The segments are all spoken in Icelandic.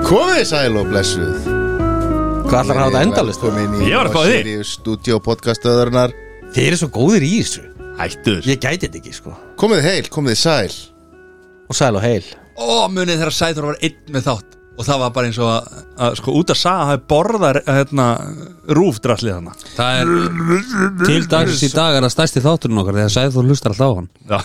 Komið sæl og blessuð. Hvað ætlar að hafa þetta endalist? Ég var að fá þig. Studio podcastöðurnar. Þið eru svo góðir í þessu. Hættur. Ég gæti þetta ekki sko. Komið heil, komið sæl. Og sæl og heil. Munið þegar Sæþór var einn með þátt. Og það var bara eins og að sko út að saga hafi borðar rúfdraslið hana. Það er til dagsins í dag er að stærsti þátturinn okkar þegar Sæþór hlustar alltaf á hann. Já.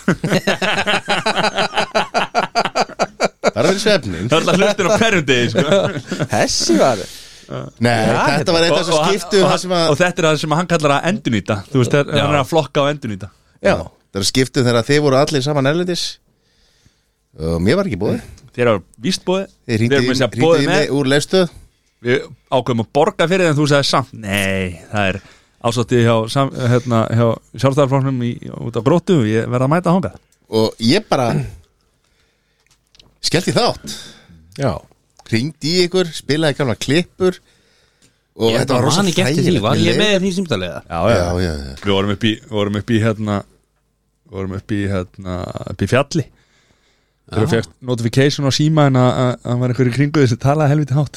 Það er verið svefnin. Það er alltaf hlustin á hverjum degi sko. Þessi var Nei, þetta var eitthvað sem skiptu og þetta er það sem hann kallar að endurnýta. Þú veist, hann er að flokka á endurnýta. Já, það er skiptu þegar þið voru allir saman erlendis. Og mér var ekki búið. Þér var víst búið. Þið hringdi í mig úr leifstöð. Við ákveðum að borga fyrir en þú sagði samt nei, það er ásóttið hjá sjálfstæðarfloknum út á Gróttu. Ég verði að mæta að hanga. Og ég bara skellti þátt. Já. Hringdi í ykkur, spilaði gamla klippur. Og Ég þetta var rosa ekki eftir því, var ég með því símtalega? Já. Já. Við vorum upp í fjalli. Þegar við fekk notification á síma en að hann var einhverju kringu þessi talaði helviti hátt.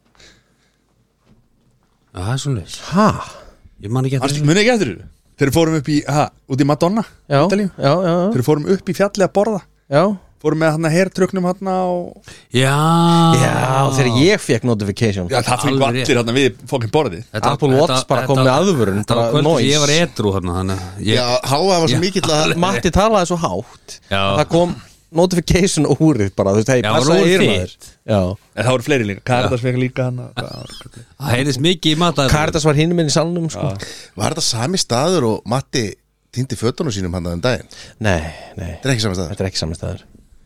Það er svona leys. Hæ? Ég man ekki eftir því. Muni ekki eftir þessu? Þegar fórum upp í, út í Madonna. Já, Ítalíu. já. Þegar fórum upp í fjalli að borða. Já. Fórum með hertröknum og... Já, þegar ég fekk notification. Já, það fengu Alveg allir við fokkin borðið. Apple Watch bara kom með aðvörun. Þetta var kvöld ég var edrú þannig. Já, háa var svo mikill að Matti talaði svo hátt. Já. Það kom notification úrið bara. Þú veist, hei, Já, passa var eyrun úr að þér. Já. En það voru fleiri líka. Karitas fekk líka hann. Það heyrðist mikið í mataður. Karitas var hinum minn í salnum sko. Var þetta sami staður og Matti týndi fötunum sínum hann um daginn? Nei. Þetta er ekki sami staður. Þetta er ekki sami staður.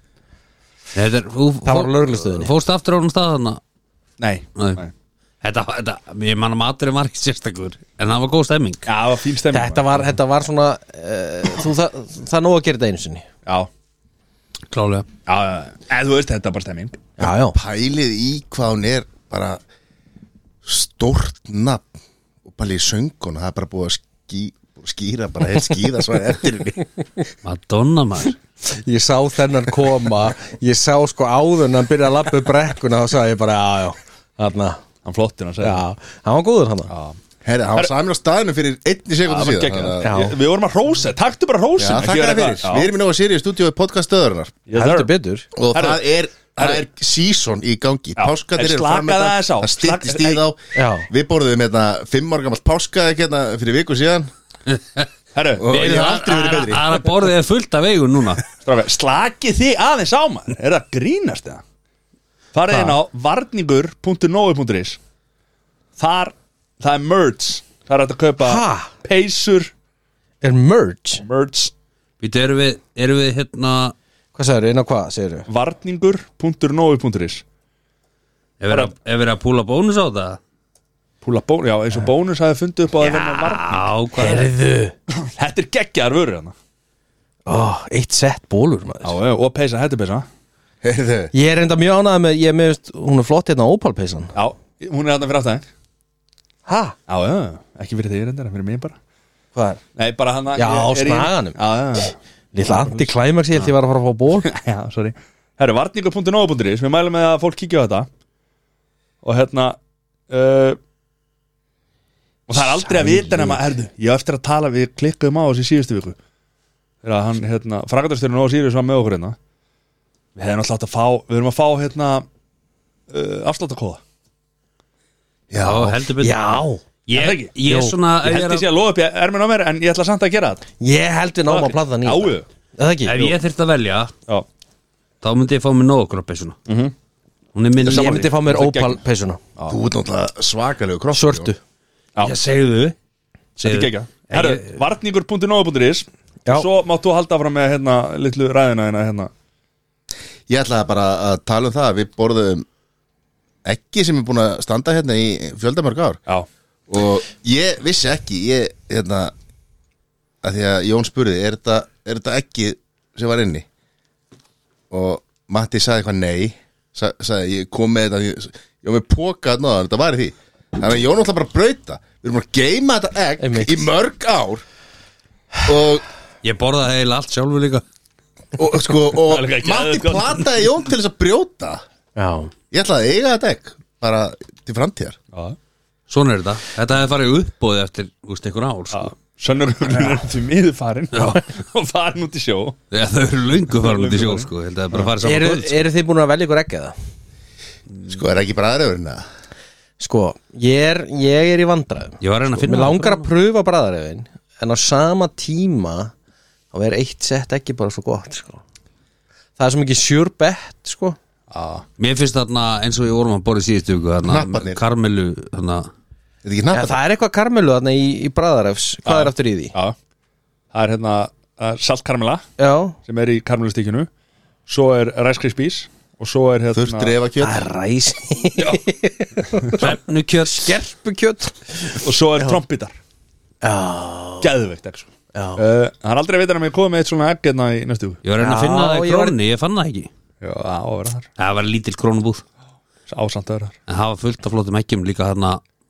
Það var á lögreglustöðinni. Fórst aftur á hún staðana? Nei. Þetta, ég man að maturinn var ekki sérstakur. En það var góð stemming. Já, það var fín stemming. Þetta var svona það nóg að gera þetta einu sinni. Já. Klálega. Já, þú veist, þetta er bara stemming. Já. Pælið í hvað hún er bara stórt nafn og pælið í söngun. Það er bara búið að skýra bara heilt skíðasvæði eftir henni. Madonna maður. Ég sá þennan koma. Ég sá sko áður en hann byrjaði að labba upp brekkuna. Þá sagði ég bara já. Þarna. Hann flottir hann segja. Já, hann var góður hann. Herri, hann var samin á staðinu fyrir 1 sekúndu síðan. Við vorum að rósa, taktu bara rósin. Já, þakka þér fyrir. Við erum í Nóa Sirius stúdíói podcastöðurnar. Heldur betur. Og það er season í gangi. Páskarnir eru framöndan. Það styttist í þá. Við borðum 5 ára gamalt páskaegg fyrir viku síðan. Herru, og ég hef aldrei verið betri. Það er borðið fullt af eigun núna. Slakið þið aðeins á maður. Er það grínast eða? Farið inn á varningur.novi.is. Það er merch. Það er hægt að kaupa peysur. Er merch? Vítu, eru við hérna. Hvað sagður, inn á hvað segir þú? Varningur.novi.is. Ef við að púla bónus á það? Púla bónus, já, eins og bónus hafði fundið upp á að vinna varning. Já, hvað Þetta er geggjaðar vörur hérna. Eitt sett bólur maður. Já, og peysa, þetta er peysa. Ég er enda mjög ánægð með, hún er flott hérna Opal peysan. Já, hún er hérna fyrir aftæðin. Hæ? Já, ekki fyrir þig reyndar, fyrir mig bara. Hvað er? Nei, bara hann Já, á snaganum. Já. Lilla anti-climax ég held ég var að fara að fá ból. Já, sorry. Herru, varningur.novi.is, við mælum með að fólk kíkja á þetta. Og hérna og það er aldrei að vita nema, herðu, ég á eftir að tala, við klikkuðum á þessi síðustu viku. Þegar hann, framkvæmdastjórinn Nóa Sirius var með okkur hérna. Við hefum alltaf við erum að fá afsláttarkóða. Já, heldur betur. Já. Ég er svona Ég held ég sé að loða upp í erminn á mér en ég ætla samt að gera þetta. Ég held við náum að plata nýtt. Já. Það ekki? Ef ég þyrfti að velja, þá myndi ég fá mér nóg kroppesuna. Hún er minn. Ég myndi fá mér Opal peysuna. Þú ert náttúrulega svakalegu kropp. Svörtu. Já, segðu. Þetta er ekki. Herru, varningur.novi.is. Svo máttu halda fram með litlu ræðina hérna. Ég ætlaði bara að tala um það að við borðum eggi sem er búin að standa hérna í fjöldamörg ár. Já. Og ég vissi ekki, að því að Jón spurði, er þetta eggi sem var inni? Og Matti sagði eitthvað nei. Sagði, ég kom með þetta, ég var með pokað náðan, þetta var í því. Þannig að Jón ætla bara að brauta. Við erum bara að geyma þetta egg í mörg ár. Og ég borðaði heila allt sjálfur líka. Og Matti plataði Jón til þess að brjóta. Já. Ég ætla að eiga þetta egg bara til framtíðar. Svona er þetta hefði farið uppbóðið eftir, einhver ár sko. Sönnurhugurinn er til miður farin og farin út í sjó. Já, þau eru löngu farin út í sjó sko. Þetta er bara farið saman kvöld sko. Eru þið búin að velja ykkur egg eða? Sko, er ekki bræðarefurinn eða? Sko, ég er í vandræðum. Ég var að reyna að finna Mér langar að pröfa bræðarefin, en á sama tíma þá er eitt sett ekki bara svo gott sko. Það er svo mikið sure bet sko. Mér finnst þarna eins og ég vorum að borða síðustu viku Hnapparnir. Karmelu þarna. Er þetta ekki hnappa? Það er eitthvað karmelu þarna í bræðarefs. Hvað er aftur í því? Já, það er hérna saltkarmela Já. sem er í karmelustíkinu. Svo er Rice Krispies og svo er hérna Þurft drefakjöt. Það er ræs. Hrefnukjöt, Skerpukjöt. og svo er trombitar. Já. Geðveikt ekki svo. Það er aldrei að vita að mér komið með eitt svona egg hérna í næstu. Ég var að reyna að finna það í ég var- krónunni, ég fann það ekki. Já, það á að vera þar. Það var lítil krónubúð. Ásamt að vera þar. En það var fullt af flottum eggjum líka þarna.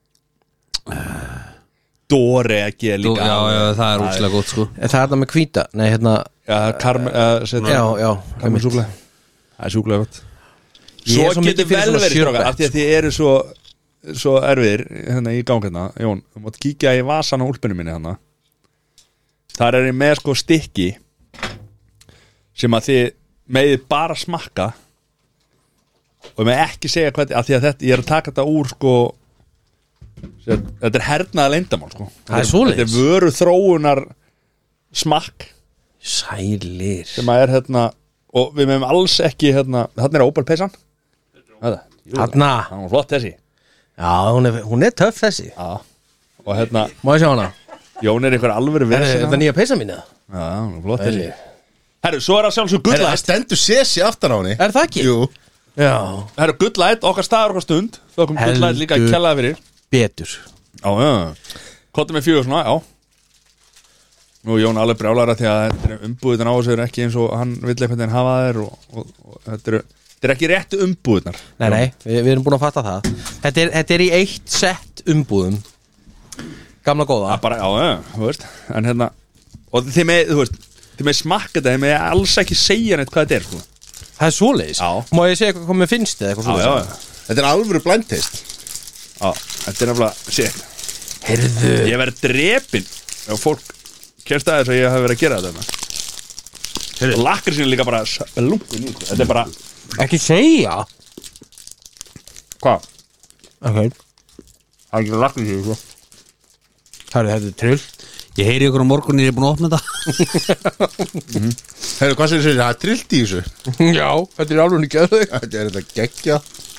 Dóri ekki er líka. Já, það er úrslega gott sko. Það er það með hvíta. Nei, hérna. Já, Já. karmelsúkulega. Það er súkulega gott. Ég Svo er svo mikið getur fyrir vel svona verið sure strákar, bet, af því að þið eru svo erfiðir hérna í gangina. Jón, þú mátt kíkja í vasan á úlpunum minni hérna. Þar er ég með sko stykki sem að þið megið bara smakka og með ekki segja hvað, af því að þetta, ég er að taka þetta úr sko, þetta er hernaða leyndamál sko. Það er svoleiðis. Þetta er vöru þróunar smakk Sælir. sem að er hérna, og við meðum alls ekki hérna, þarna er Opel peysan Þarna. hann var flott þessi. Já, hún er töff þessi. Já. Og hérna, Má ég sjá hana? Jón er einhver alvöru Er vesen þetta nýja peysa mín eða? Já, hann var flott þessi. Herru, svo er það sjálfsög Það gullætt. stendur sesi aftan á henni. Er það ekki? Jú. Já. Herru, gullætt, okkar staðar okkar stund. Þá kom gullætt líka að kjallaði fyrir. Betur. Já. Kottum með 4 svona, já. Nú er Jón alveg brjálara því að umbúðunar á þessu er ekki eins og hann vill eitthvað en hafa þær og þetta er ekki réttu umbúðunar. Nei, við erum búin að fatta það. Þetta er í eitt sett umbúðum. Gamla góða. Það bara, já, þú veist. En hérna, og þið með, þú veist, þið með smakka þetta, þið með alls ekki segja neitt hvað þetta er, sko. Það er svoleiðis. Já. Má ég segja hvað mér finnst þið eitthvað svoleiðis? Þetta er alvöru blind taste. Já, þetta er nefnilega, shit. Heyrðu. Ég verið drepinn ef fólk kemst að þess að ég hafi verið að gera þetta. Og lakkar sín líka bara lumpin í, sko. Þetta er bara, Ekki segja. hvað? Ok. Það er ekki lakkar sín, sko. Þetta er trill. Ég heyri ykkur á morgun, ég er búin að opna þetta. Hefur, hvað sér þessu? Það er trillt í þessu. Já, þetta er alveg ekki öðru. Þetta er þetta geggja.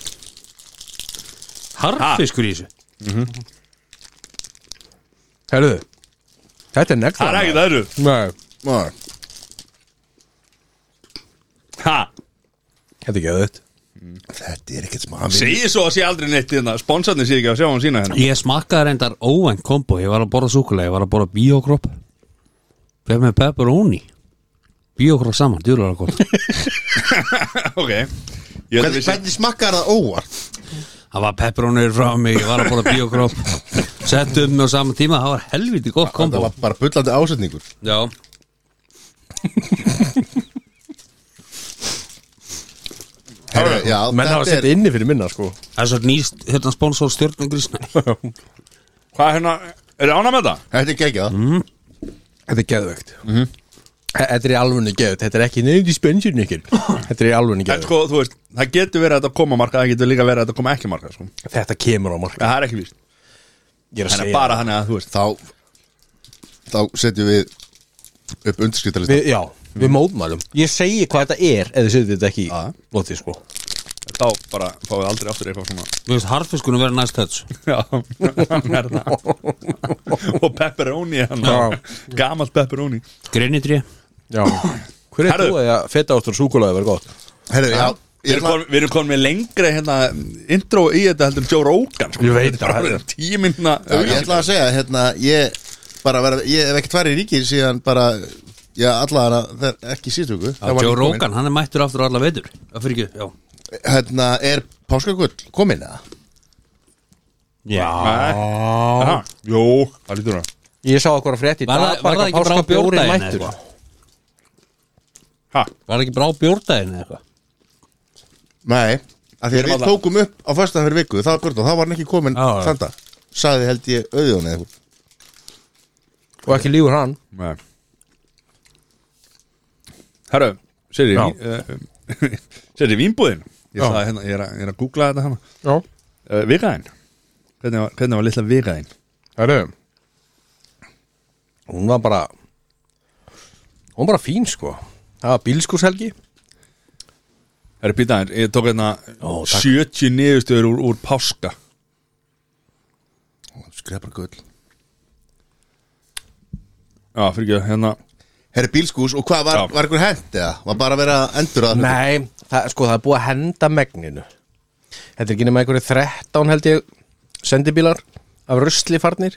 Harfiskur í þessu. Heyrðu. Þetta er negla. Það er ekki það eru. Nei. Má. Ha, Þetta er ekki öðru. Þetta er ekkert smá. segi svo að sé aldrei neitt í hérna. Sponsarnir sé ekki að sjá hann sína hérna. Ég smakkaði reyndar óvænt kombo. Ég var að borða súkulega, ég var að borða bíókropp. Fyrir með pepperoni. Bíókropp saman, djúlega gott. Ok. Ég held að við sé- Hvernig smakkar það óvart? Það var pepperoni frá mig, ég var að borða bíókropp. Settu mig á sama tíma, það var helviti gott Það kombo. var bara bullandi ásetningur. Já. Herru, já, Menn hafa þetta sett inni fyrir minna sko. Það er svo nýst, hérna sponsor stjórnungrisna. Hvað hérna, er þið ánað með það? Þetta er geggjað. Þetta er geðvögt. Þetta er í alvunni geðvögt. Þetta er ekki nefnd í spennsjurinn ykkur. Þetta er í alvunni En geðvögt. sko, þú veist, það getur verið að þetta koma á markað, það getur líka verið að þetta koma ekki á markað, sko. Þetta kemur á marka. Það er ekki víst. Ég er að Þannig segja. að bara hann að, þú veist. Þá setjum við upp undirskriftalista. Já, við mótmælum. Ég segi hvað þetta er eða þið setjum þetta ekki í Já. notið sko. Þá bara fáum við aldrei aftur eitthvað svona. Mér finnst harfiskunum verið næst touch. Já, hann er það. Og pepperoni hann. Gamalt pepperoni. Greinitri. Já. Hver er Herðu. þú að feta ástur súkulaði verið gott? Herru, já. Við erum komin með lengri hérna intro í þetta heldur en Joe Rogan, sko. Ég veit það. Það er 10 mínúna. Ég ætla að segja, hérna, ég hef ekkert farið í ríkið síðan bara, já, allavega það er ekki síðugu. Joe Rogan, hann er mættur aftur á alla veitur. Það fyrir ekki, já. Hérna, er páskagull komin eða? Já. Aha, jú, það lítur það. Ég sá okkur að frétti. Var það ekki bara á bjórdaginn eða eitthvað? Ha, Var það ekki bara á bjórdaginn eða eitthvað? Nei, að því að við tókum upp á föstudaginn fyrir viku, það var hann ekki komin þann dag, sagði held ég Auðjón eða eitthvað. Og ekki lífur hann. Nei. Herru, Seri vínbúðin. Ég er að googla þetta hana. Já. Vikaðin. Hvernig var litla Vikaðin? Herru, hún var bara fín sko. Það var bílskúrshelgi. Herru, býtaðin, ég tók hérna 70 niðurstöður úr páska. Skrepar gull. Já, fyrir ekki, hérna Herri bílskús, og hvað var ykkur hent eða? Var bara að vera endur að Nei, það er búið að henda megninu. Þetta er ekki nema einhverju 13 held ég sendibílar af rusli farnir.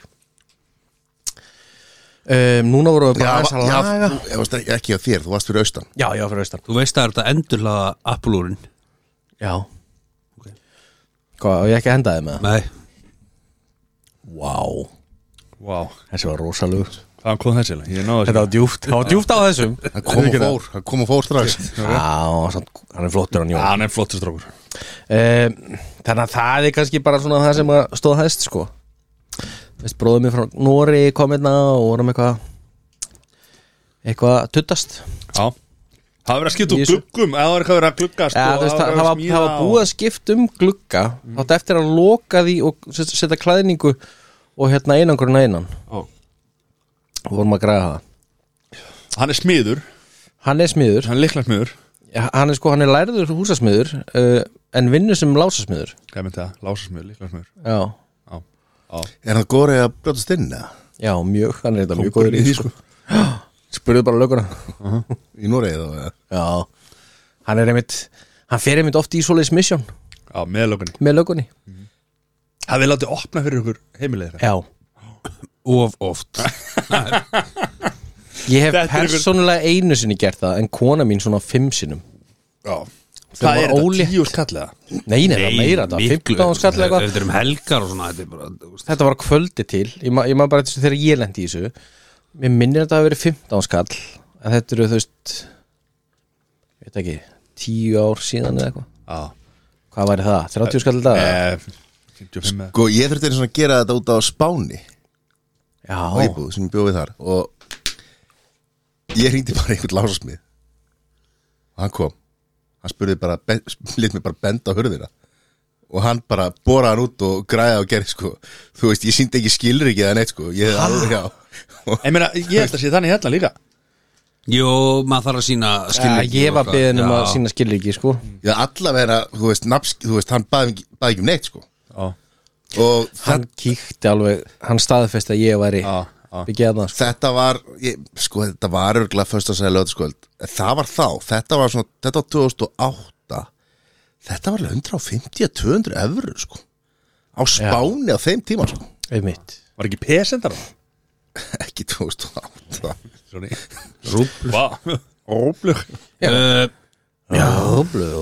Núna voru við bara aðeins að laga. Ég varst ekki á þér, þú varst fyrir austan. Já, fyrir austan. Þú veist að þetta endurlaða Apple-úrin. Já. Hvað, og ég ekki að henda þeim með það? Nei. Vá. Þessi var rosalugur. Hvaðan kom þessi? Þetta var djúpt. Það var djúpt á þessum. Hann kom og fór strax. Já, hann er flottur hann Jón. Já, hann er flottur strókur. Þannig að það er kannski bara svona það sem að stóð hæst sko. Veist, bróðum mér frá Nóri kom hérna og vorum eitthvað tuttast. Já. Það var verið að skipta úr gluggum eða var eitthvað verið að gluggast. Það var búið að skipta glugga. Þátt eftir að loka því og setja klæðningu og hérna einangurinn að innan. Og vorum að græða það. Hann er smiður. Hann er líklasmiður. Hann er lærður húsasmiður en vinnur sem lásasmiður. Hvað myndi það? Lásasmiður, líklasmiður. Já. Er hann góri að brjótast inn eða? Já, mjög, hann er þetta mjög góður í því sko. Spurðu bara löguna. Í Noregi þá eða? Já. Hann fer einmitt oft í svoleiðis mission. Já, með lögunni. Það vil látið opna fyrir ykkur heimilegir. Já. Of oft. Ég hef persónulega einu sinni gert það en kona mín svona 5 sinnum. Já. Það er þetta 10 skall eða? Nei, það er meira þetta, 15 skall eitthvað. Þetta helgar og svona. Þetta var kvöldi til. Ég maður bara þessu þegar ég lendi í þessu. Mér minnir þetta að hafa verið 15 skall en þetta eru þú veist ég veit ekki, 10 ár síðan eða eitthvað. Já. Hvað væri það? 30 skall þetta? 55. Sko, ég þurfti svona að gera þetta út á Spáni. Já. Á íbúð sem ég bjóð við þar og ég hringdi bara einhvern lásasmið og hann kom. Hann spurði bara, lét mig bara benda á hurðina og hann bara boraði hann út og græði og gerði sko. Þú veist, ég sýndi ekki skilriki eða neitt sko. Ég hef alveg Ég meina, ég held að sé þannig hérna líka. Jú, maður þarf að sína skilríki. Ég var beðin að sína skilríki sko. Já, allavega, þú veist, hann baði ekki um neitt sko. Já. Og hann kíkti alveg, hann staðfesti að ég væri byggjaðna sko. Þetta var örgulega föstudaginn lögðaskvöld. Það var þá, þetta var 2008. Þetta var 150-200 eurur sko. Á Spáni á þeim tíma sko. Einmitt. Var ekki pesendar það? Ekki 2008. Rúblur. Rúblur. Já, rúblur.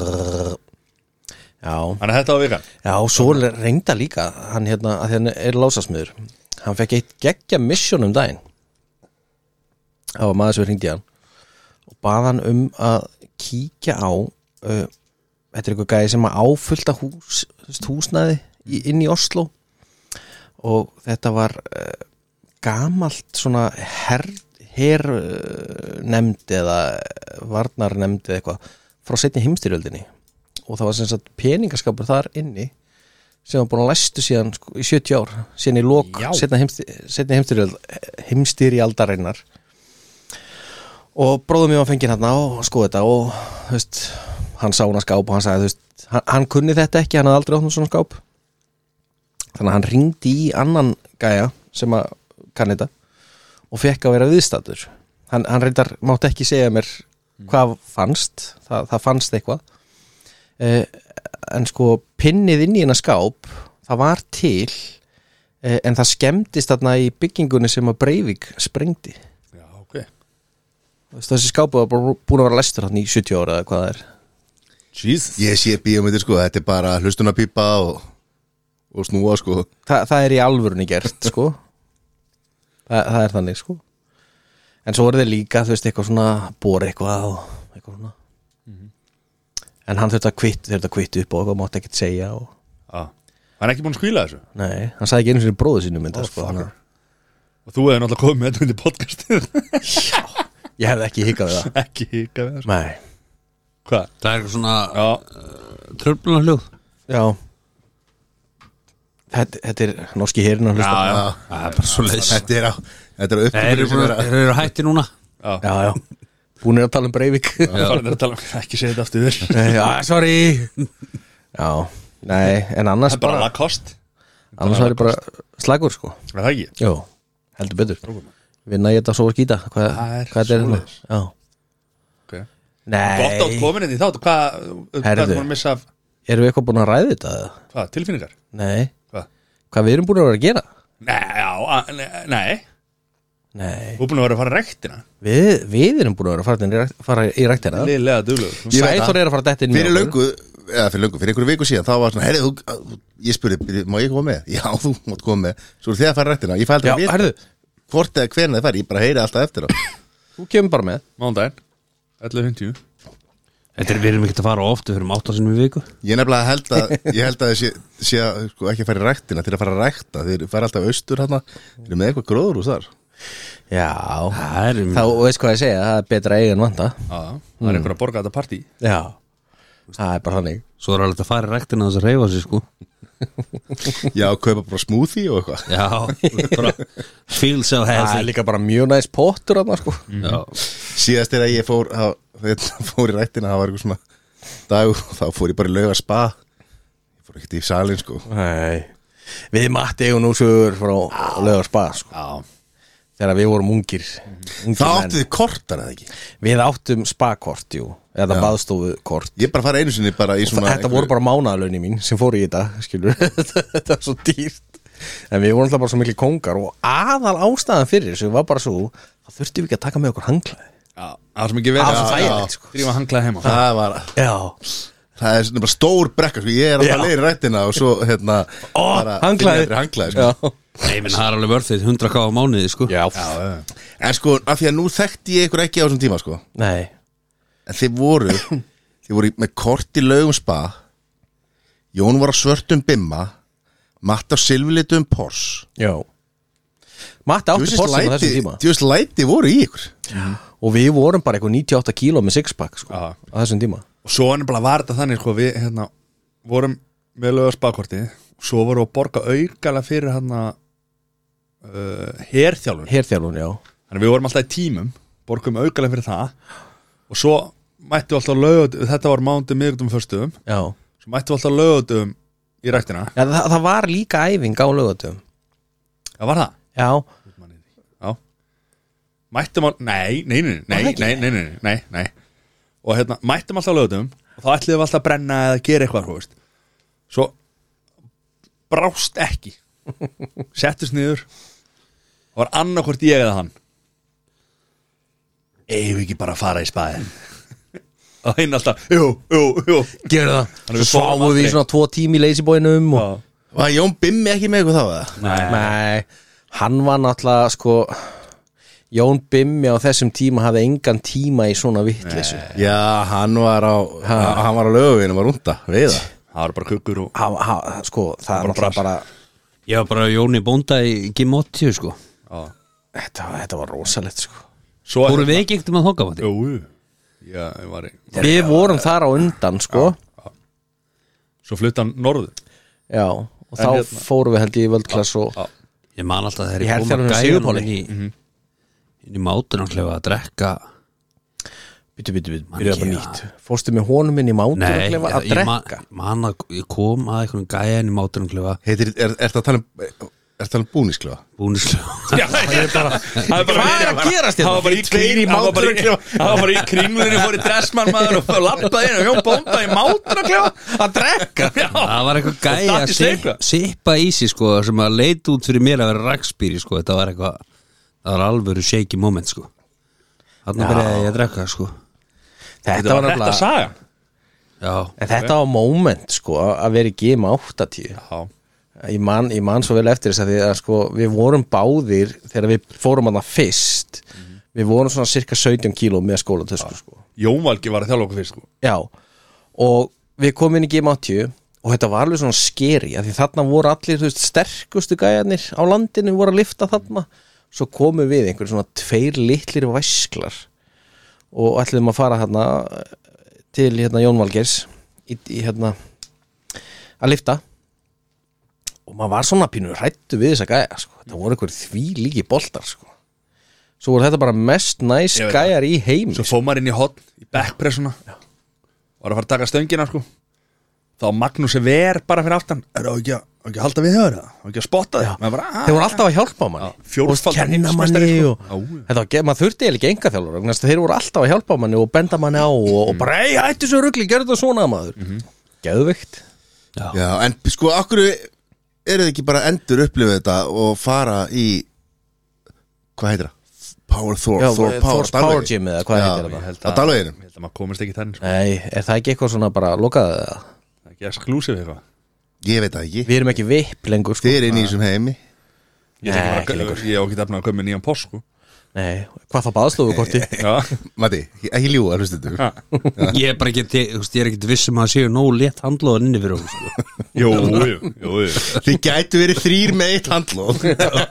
Já. Þannig að þetta var vikan. Já, svo reynda líka hann hérna, að hann er lásasmiður. Hann fekk eitt geggja mission daginn. Það var maður sem hringdi hann og bað hann að kíkja á þetta er eitthvað gæði sem að áfullta húsnæði inn í Oslo og þetta var gamalt svona hernefnd eða varnarnefnd eða eitthvað frá seinni heimstyrjöldinni og það var sem sagt peningaskapur þar inni sem var búin að læstu síðan sko, í 70 ár síðan í lok seinni heimstyrjaldarinnar og bróðum mér var fenginn hérna og skoði þetta og þú veist, hann sá hana skáp og hann sagði þú veist, hann kunni þetta ekki, hann hafði aldrei opnað svona skáp þannig að hann ringdi í annan gæja sem að kann þetta og fekk að vera viðstaddur hann reyndar mátti ekki segja mér hvað fannst, það fannst eitthvað en sko pinnið inn í hennar skáp það var til en það skemmtist þarna í byggingunni sem að Breivik sprengdi. Já, ok. Þessi skápu var bara búin að vera læstur þarna í 70 ára eða hvað það er. Jesus. Ég sé bíómyndir sko, þetta er bara hlustunarpípa og snúa sko. Það er í alvörunni gert sko. það er þannig sko. En svo er það líka, þú veist, eitthvað svona bor eitthvað og eitthvað svona. En hann þurfti að kvitta upp og mátti ekkert segja og... Hann er ekki búin að skvíla þessu. Nei, hann sagði ekki einu sinni bróðu sínum mynda sko, Og þú hefði náttúrulega komið með þetta undir podcastið. Ég hefði ekki higgað við það. Ekki hikað við það. Nei. Hvað? Það er eitthvað svona tröflunar hljóð. Já. Þetta er norski herinn að hlusta. Já. Það er bara svo leys. Þetta er upptökur Þeir eru hætti núna. Já. Búinir að tala um Breivik. Ekki segja þetta aftur þér. Já, sorry. Já, nei, en annars Það er bara Lacoste. Annars var ég bara slagur sko. Er það ekki? Jó, heldur betur. Vinna ég þetta svo að skýta. Hvað er þetta? svoleiðis. Já. Okay. Nei. Gott átt komin inn í þátt. Hvað er það að missa af? Erum við eitthvað búin að ræða þetta? Hvað? Tilfinningar? Nei. Hvað Við erum búin að vera að gera? Nei. Nei. Þú er búin að vera að fara rektina. Við erum búin að vera að fara í ræktina. Liðlega duglegur. Sæþór er að fara dætt inn Fyrir einhverju viku síðan þá var svona, herri, ég spurði, má ég koma með? Já, þú mátt koma með. Svo þegar fara rættina, ég fæ aldrei að vita hvort eða hvernig það fær, ég bara heyri alltaf eftir á. Þú kemur bara með. Mándaginn 11:50. Við erum ekki að fara ofta, við erum 8 sinni í viku. Ég nefnilega held að þið sé sko, ekki að fara í ræktina til að fara að rækta. Þeir fara alltaf austur þarna, þeir eru með eitthvað gróðurhús þar. Já, Það þá veist hvað ég segja, það er betra eiga en vanda. Það er einhver að borga þetta partí. Já, það er bara þannig. Svo er alveg að fara í ræktina þess að reyfa sig sko. Já, kaupa bara smoothie og eitthvað. Já, bara feel so Það er healthy. líka bara mjög næs pottur þarna sko. Já, Síðast er að ég fór í ræktina, það var eitthvað svona dag og þá fór ég bara í lauga spa. Ég fór ekkert í salin sko. Nei, við Matti eigum nú sögur frá Laugar Spa sko. Já. Þegar við vorum ungir Það áttu þið kortar eða ekki? Við áttum spakort, jú. Eða baðstofukort. Ég bara fara einu sinni bara í svona Þetta voru bara mánaðalögni mín sem fór í þetta, skilur. Þetta var svo dýrt. En við vorum alltaf bara svo mikil kongar og aðal ástæðan fyrir þessu var bara svo þá þurftum við ekki að taka með okkur hanglaði. Já, það var sem ekki verið Það var svo þægilegt, sko. Drífa hanglaði heima. Já. Það er svona bara stór brekka sko. Ég er alltaf leið í rættina og svo bara hanglaði. finna hanglaði sko. nei, menn það er alveg vörðið 100k á mánuði sko. Já. En sko, af því að nú þekkti ég ykkur ekki á þessum tíma sko. Nei. En þið voru með kort í laugum spa. Jón var á svörtum bimma, Matt á silfurlitum Porsche. Já. Matti átti Porsche á þessum tíma. Djúst læti voru í ykkur. Og við vorum bara eitthvað 98 kíló með sixpack sko, Já. á þessum tíma. Og svo er bara var þetta þannig sko, við vorum með lögast bakkorti. Svo vorum við að borga aukala fyrir herþjálfun. Herþjálfun, já. Þannig við vorum alltaf í tímum, borgum aukala fyrir það. Og svo mættu alltaf lögutum, þetta var mánuði miðvikudum föstuðum. Já. Svo mættu alltaf lögutum í ræktina. Já, það var líka æfing á lögutum. Já, var það? Já. Já. Mættum að, nei. Og mættum alltaf lögutum og þá ætliðum við alltaf að brenna eða gera eitthvað, þú veist. Svo brást ekki. Settist niður. Það var annarkvort ég eða hann. Eigum við ekki bara að fara í spaðin? Og hinn alltaf, jú. Gerðu það. Þannig við Svo fórum sváum við aldrei. í svona 2 tími í leysibóinum og... Var Jón Bimmi ekki með ykkur þá eða? Nei, hann var náttúrulega sko Jón Bimmi á þessum tíma hafði engan tíma í svona vitleysu. Já, hann var á löguvinu, var rúnda, veiða. Það var bara kukkur og Sko, það er náttúrulega bara Ég var bara Jóni Bónda í G80 sko. Þetta var rosalegt sko. svo Fóru við ekki ekkert með þokka Matti? Jú, já, ég var í Við vorum þar á undan sko. Svo flutt hann norður. Já, og þá fórum við held ég í völdklass og Ég man alltaf þegar Í ég kom að herþjálfunum gæja Sigurpáli. inn í mátunarklefa að drekka. byrja bara nýtt. Fórstu með honum inn í mátur Nei, að ég drekka? man að ég kom að einhvern gæja inn í mátunarklefa. Er það að tala um búnisklefa? Búnisklefa. Já, það er bara Hvað er að gerast hérna? Það var bara í Tveir í máturaklefa. Það var bara í kringlunni, fór í dressmann maður og lappaði inn og Jón Bónda í máturaklefa Að drekka? Það var eitthvað gæja datt í að sleikla. sippa í sig sko, sem að leit út fyrir mér að vera rakspýri sko. Þetta var eitthvað, það var alvöru shaky moment sko. Þarna byrjaði ég að drekka sko. Þetta var þetta nefnilega sagan. Já, En þetta var moment sko að vera í GM80. Já. Ég man svo vel eftir þess að því að sko við vorum báðir þegar við fórum hana fyrst við vorum svona cirka 17 kíló með skólatösku sko. Jón Valgi var að þjálfa okkur fyrst sko. Já, og við komum inn í Game 80 og þetta var alveg svona skeri af því þarna voru allir, þú veist, sterkustu gæjarnir á landinu voru að lifta þarna svo komum við einhver svona 2 litlir væsklar og ætlum að fara hérna til hérna Jón Valgeirs í hérna að lifta og maður var svona pínu hræddu við þessa gæja sko. Það voru einhver því líki boltar sko. Svo voru þetta bara mest næs gæjar í heimi Svo fóð maður inn í hotn, í backpressuna og var að fara að taka stöngina sko. Þá Magnús ver bara fyrir aftan Er það ekki að halda við þér það? Ekki að spotta þig? Þeir voru alltaf að hjálpa manni Fjórfaldan kenna manni maður þurfti eða ekki engaþjálfur þeir voru alltaf að hjálpa manni og benda manni á og bara, ei, hættu svo rugli, gerðu þetta svona maður Geðvikt Já, en sko, okkur eru þið ekki bara endur upplifið þetta og fara í hvað heitir það? Thor's Power Gym eða hvað heitir það? Á Dalveginum Ég held að maður komist ekki þannig sko. Nei, er það ekki eitthvað svona bara lokaðið það? Það er ekki exclusive eitthvað Ég veit það ekki Við erum ekki vipp lengur sko. Þið eru inn í þessum heimi Ég hef ekki efnað að koma með nýjan post sko. Nei, hvað þá baðstofu korti? Matti, ekki ljúga hlustendur Ég er bara ekki, ég er ekki vissum að séu nóg létt handlóðan inni fyrir hún sko. Jú Þið gætu verið 3 með 1 handlóð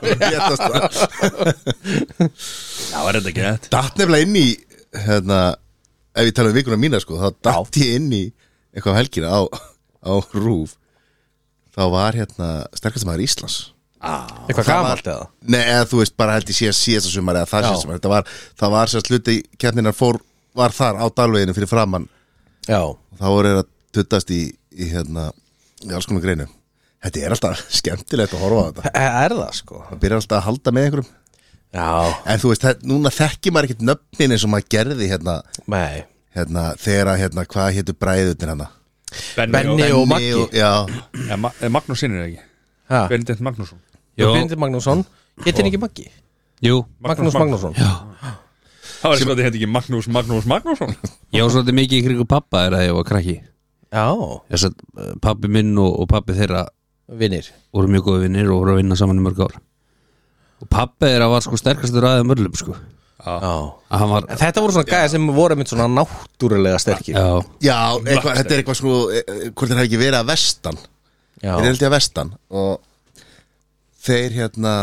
Já, var þetta ekki þetta Datt nefnilega inn í hérna, ef ég tala um vikuna mína sko, þá datt ég inn í eitthvað helgina á RÚV þá var hérna sterkast maður Íslands Eitthvað gamalt eða? Nei, eða þú veist, bara held ég síðasta sumar eða þar síðasta sumar, það var sérst hluti keppninar var þar á Dalveginu fyrir framann Já og þá voru að tuttast í hérna í alls konar greinu. Þetta er alltaf skemmtilegt að horfa á þetta. Er það sko? Það byrjar alltaf að halda með einhverjum. Já. En þú veist, núna þekki maður ekkert nöfnin eins og maður gerði hérna. Nei. Hérna, þegar hérna, hvað hétu bræðurnir hana? Benni og Maggi. Já. Magnús sinnir ekki. Benedikt Magnússon. Benedikt Magnússon. Getur ekki Maggi? Jú. Magnús Magnússon. Já. Það var sko að þetta heit ekki Magnús Magnússon. Ég var svolítið mikið í kringu pappa þegar ég var krakki. Já. Þess að pappi minn og pappi þeirra Vinnir. voru mjög góði vinnir og voru að vinna saman í mörg ár. Og pappi þeirra var sko sterkastur aðeins mörlum sko. Já. Þetta voru svona gæði sem voru með svona náttúrulega sterkir. Já, þetta er eitthvað sko, hvort þeir hafi ekki verið að vestan. Já. Þeir held ég að vestan og þeir hérna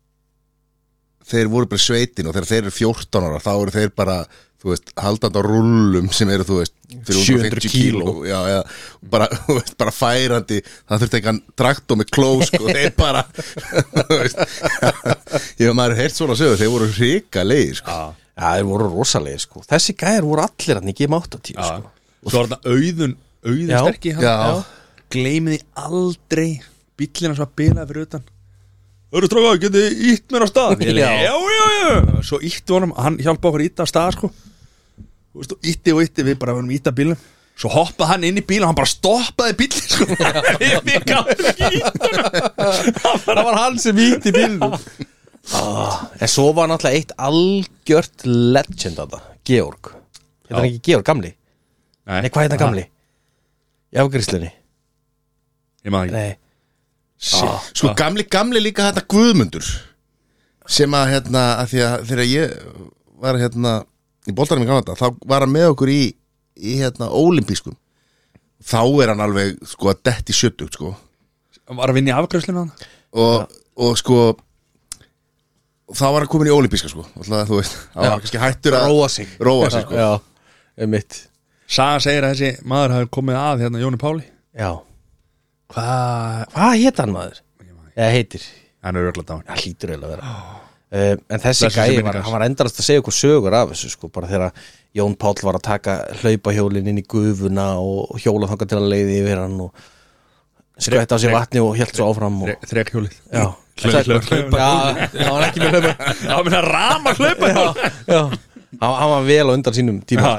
þeir voru bara sveitin og þegar þeir eru 14 ára þá eru þeir bara, þú veist, haldandi á rullum sem eru, þú veist, 700 kíló. Já, bara, þú veist, bara færandi, það þurfti ekki að traktor með klós og þeir bara þú veist ég hef maður heyrt svona sögur, þeir voru hrikalegir sko. Já, þeir voru rosalegir sko. Þessi gæðir voru allir hann í Game 80 sko. Og svo var þetta auðun sterki Já. Gleymið því aldrei bíllina svo að bila fyrir utan Öru stráka, getið ítt mér á stað Já. Svo íttu honum, hann hjálpa okkur ítta á stað sko. Þú veist, og ítti við bara varum ítta bílum Svo hoppaði hann inn í bíl og hann bara stoppaði bílinn sko. Við gáðum ekki ítt Það var hann sem ítti bílnum En svo var náttúrulega eitt algjört legend af það Georg Þetta er ekki Georg gamli Nei, hvað heit hann gamli? Í afgriðslunni Ég maður ekki Nei Sko gamli líka þetta Guðmundur sem að hérna að því að þegar ég var hérna í boltanum í Kanada þá var hann með okkur í hérna ólimpískum þá er hann alveg sko að detti 70 sko Var að vinna í afgreiðsluna hann og sko þá var hann komin í ólimpíska sko alltaf, þú veist, hann var kannski hættur að Róa sig sko. Já, mitt Saga segir að þessi maður hafi komið að hérna Jóni Páli Já Hvað hétt hann maður? Eða heitir Hann er örugglega dáinn. Það hlýtur eiginlega að vera En þessi gæi, hann var endalast að segja okkur sögur af þessu sko, bara þegar Jón Páll var að taka hlaupahjólinn inn í gufuna og hjóla þangað til að leiði yfir hann og skvætta á sér vatni og hélt svo áfram Þrekhjólið Já, hlaupa hann var ekki með hlaupa Já, minna rama hlaupa Já, hann var vel á undan sínum tíma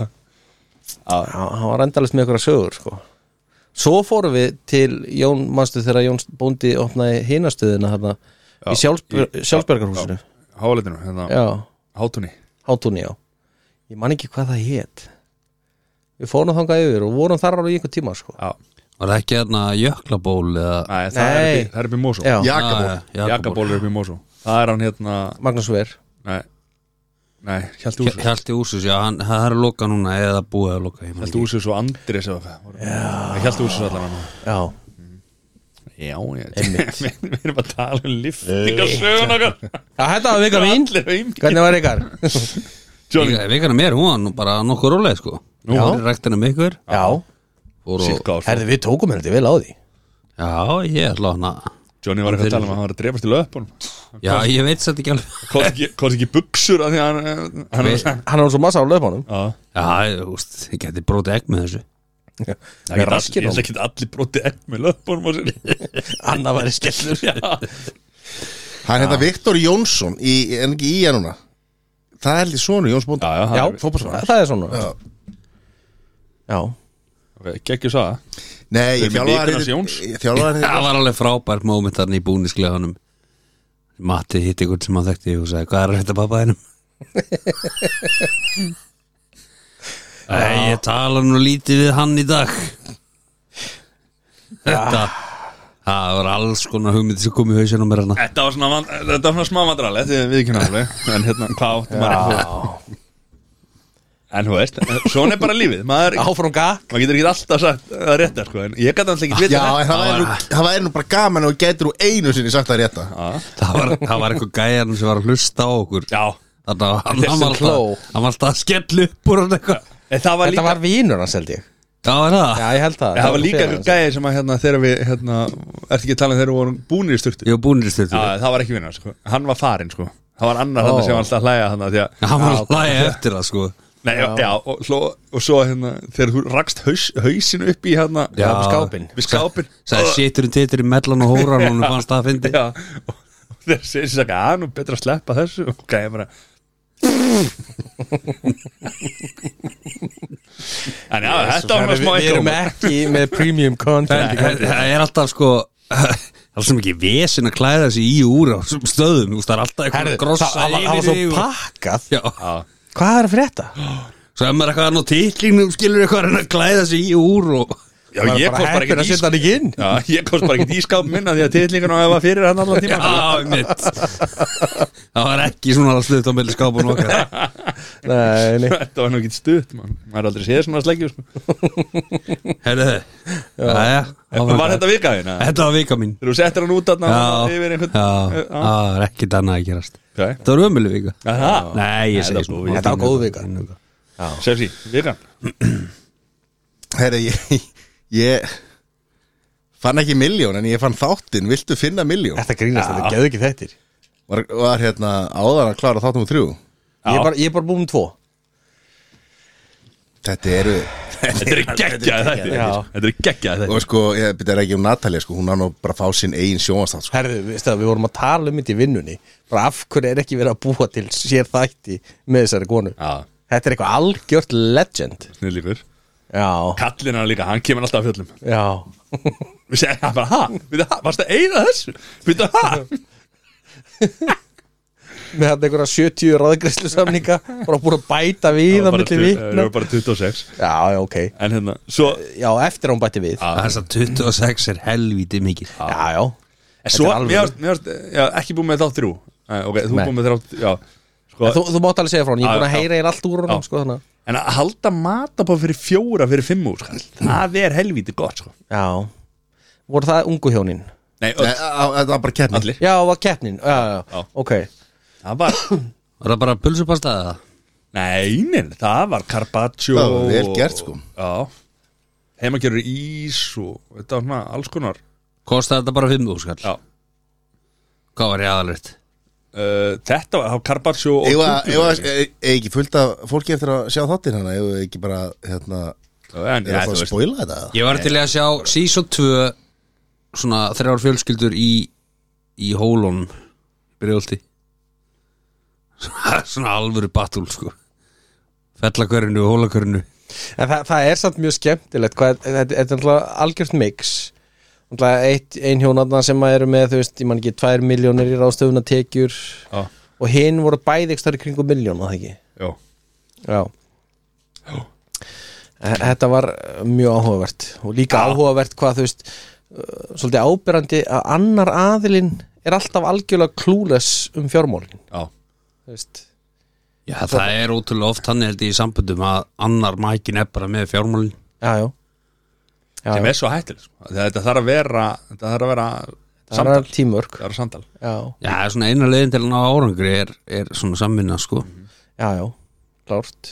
Hann var endalast með okkur að sögur sko Svo fórum við til Jón, manstu þegar Jón bóndi opnaði hinastöðina þarna í Sjálfsbergarhúsinu Háleitinu, hérna Hátúni, já Ég man ekki hvað það hét Við fórum þangað yfir og vorum þar alveg í einhver tíma sko. Var það ekki hérna jöklaból eða Nei, það er upp í Mosó. Já. Jakaból. Jakaból. Jakaból er upp í Mosó. Það er hann hérna Magnús Ver. Nei, Jakaból er upp í Mosó. Það er hann hérna Magnús Ver. Nei, Jakaból er upp í Mosó. Það er hann hérna Jakaból er upp í Mosó. Það er hann hérna Magnús Ver. Magnús Ver Nei, Hjalti Úsus, já, það er að loka núna eða búið að loka Hjalti Úsus og Andris Hjalti Úsus allan Já, við erum að tala um liftingarsögun okkar Já, þetta var vika mín. Hvernig var ykkar? Vikana mér, hún var nú bara nokkuð róleg sko. Nú var ræktina með ykkur. Já. Herði, við tókum heldur vel á því. Já, ég ætla hana. Johnny var eitthvað að tala um að hann var að drefast í löpunum. Já, ég veit þetta ekki alveg. Hvort ekki buksur að því hann var svo massa á löpunum. Já, þú veist, ég geti brotið egg með þessu. Ég ætla ekki allir brotið egg með löpunum á sér. Anna væri skellur. Hann heita Viktor Jónsson en ekki í núna. Það er líka svona Jóns Bóndi. Já, það er svona. Já. Gekki svo að Nei, ég þjálfaði Það var alveg frábært moment þarna í búnisklefanum. Matti hitt ykkur sem hann þekkti og sagði, hvað er þetta pappa þennum? Nei, ég tala nú lítið við hann í dag. Það var alls konar hugmyndi sem kom í hausinn á mér hana. Þetta var svona smá vandrarlegt, við ekki náttúrulega. En hérna, hvað áttum maður En þú veist, svona er bara lífið. Áfranga. Maður getur ekki alltaf sagt að rétta sko. En ég gæti alltaf ekki vita Já, það væri nú bara gaman og getur þú einu sinni sagt að rétta. Það var eitthvað gæjan sem var að hlusta á okkur. Já. Hann var alltaf að skella upp úr hann eitthvað. Þetta var vínur hans held ég. Já, er það? Já, ég held það. Það var líka eitthvað gæði sem að þegar við ertu ekki að tala þegar við vorum búnir í sturtu. Ég var búnir í sturtu. Já, það var ekki vinnar sko. Hann var farinn sko. Það var annar hann sem var alltaf að hlæja hann Hann var að hlæja eftir það sko. Nei, já, og svo þegar þú rakst hausinu upp í við skápin Sæði séturinn titur í mellan og hóran og hún fannst það að fyndi. Já, og þegar sér sér að nú betra að sleppa þessu og gæði bara En já, þetta var smá Við erum ekki með premium content. Það er alltaf sko Það er sem ekki vesin að klæða sig í úr á stöðum. Það er alltaf eitthvað grossa Það var svo pakkað. Já. Hvað er að frétta? Svo ef maður eitthvað á tíklingum skilur eitthvað að klæða sig í úr og Já, ég komst bara ekki að setja hann ekki inn. Já, ég komst bara ekki í skáp minna því að titlingan og var fyrir hann allan tíma. Já, mitt. Það var ekki svona stutt á milli skápunum okkar. Nei. Þetta var nú ekki stutt, mann. Maður er aldrei séð svona sleggjur sko. Heyrðu þið. Jæja. Var þetta vika þín? Þetta var vika mín. Þegar þú settir hann út þarna yfir einhvern. Já, það er ekkert annað að gerast. Þetta var ömurleg vika. Nei, ég segi svo. Þetta var góð vika. Sefsi, vikan. Herri, ég fann ekki milljón en ég fann þáttinn. Viltu finna milljón? Þetta grínast, þetta geðu ekki þettir. Var hérna áðan að klára þáttum úr 3. Ég er bara búin 2. Þetta eru geggjaði þættir. Og sko, ég byrjar ekki Natalia sko. Hún á nú bara að fá sinn eigin sjónvarpsþátt sko. Herðu, við vorum að tala þetta í vinnunni. Bara af hverju er ekki verið að búa til sér þætti með þessari konu. Þetta er eitthvað algjört legend. Snillíkur. Já. Kallinn hann líka, hann kemur alltaf af fjöllum. Já. Við segjum hann bara, varst að eyða þessu? Með hann einhverja 70 ráðgreiðslu samninga, bara búin að bæta við á milli vikna. Það var bara 26. Já, ok. En hérna, svo Já, eftir hún bæti við. Þess að 26 er helvíti mikið. Já. Svo, mér varst, ekki búin með þátt 3. Ok, þú búin með þátt, já. Þú mátt alveg segja frá hann, ég er búin að heyra allt úr honum sko, þannig. En að halda matapá fyrir 4 fyrir 5 úr sko. Það er helvíti gott sko. Já. Voru það ungu hjónin? Nei, það var bara keppnin. Allir. Já, var keppnin, já. Ok. Það var það bara pulsupasta eða? Nei, það var carpaccio. Það var vel gert sko. Já. Heimagerur ís og þetta var svona alls konar. Kostaði þetta bara 5 skall? Já. Hvað var ég aðalegt? Þetta var carpaccio og ekki fullt af fólki eftir að sjá þáttinn hana. Ég ekki bara hérna er það að spoila þetta? Ég var til að sjá season 2 svona 3 fjölskyldur í hólunum Brjóðolti. Svona alvöru battle sko. Fellakörinu og hólakörinu. En það er samt mjög skemmtilegt. Þetta er alltaf algjört mix. Ein hjónarna sem eru með, þú veist, ég man ekki 2 milljónir í ráðstöfuna tekjur og hinn voru bæði ekki stærri kringum milljón, það ekki? Já. Þetta var mjög áhugavert og líka áhugavert hvað, þú veist, svolítið áberandi að annar aðilinn er alltaf algjörlega clueless fjármálin. Já. Þú veist. Já, það er ótrúlega oft hann held ég í sambundum að annar mækin er bara með fjármálin. Já sem er svo hættileg sko. Þetta þarf að vera það er tímörk. Það er samtal Já, svona eina leiðin til að ná árangri er svona samvinna sko. Já, klárt.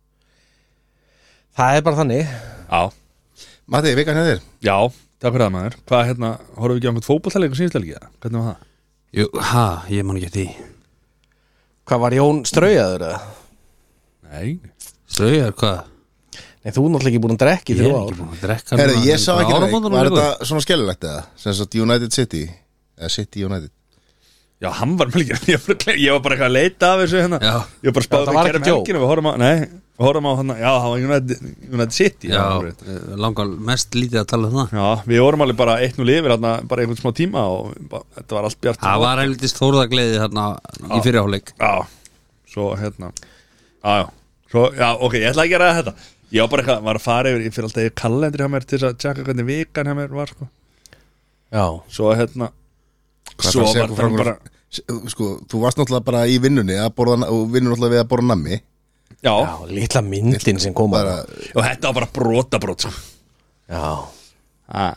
Það er bara þannig. Já, Matti, vikan hér þér? já, takk fyrir það maður. Hvað horfum við ekki á einhvern fótboltaleikur síðustu helgi? Hvernig var það? Jú, ég man ekki eftir því. Hvað var Jón straujaður eða? Nei Straujar, hvað? Nei, þú er náttúrulega ekki búin að drekka í Ég er 3 ekki ár. búin að drekka Herri, ég sá ekki leik, áramótunum var leikur. þetta svona skellulegt eða? Sem sagt United City eða City United Já, hann var með líka Ég var bara eitthvað að leita af þessu hérna Já. Ég var bara spáð Það með var Kerem ekki joke. Helginu. Við horfum á hann. Já, það var United City Já, það var langar mest lítið að tala um það. Já, við vorum alveg bara 1-0 yfir hérna, bara einhvern smá tíma og þetta var allt bjart Það var helvitist þórðagleiði þarna í fyrirháleik. Já, svo hérna Já, svo, já, ok, ég ætla ekki að ræða þetta Ég var bara eitthvað, var að fara yfir, ég fyrir alltaf yfir kalendri hjá mér til þess að tjekka hvernig vikan hjá mér var sko. Já. Svo hérna Hvað Svo þarf að segja var okkur frá það bara okkur? Sko, þú varst náttúrulega bara í vinnunni að borða, og vinnur náttúrulega við að borða nammi Já, Já, litla myndin sem kom bara, og þetta var bara brotabrót sko. Já, ah.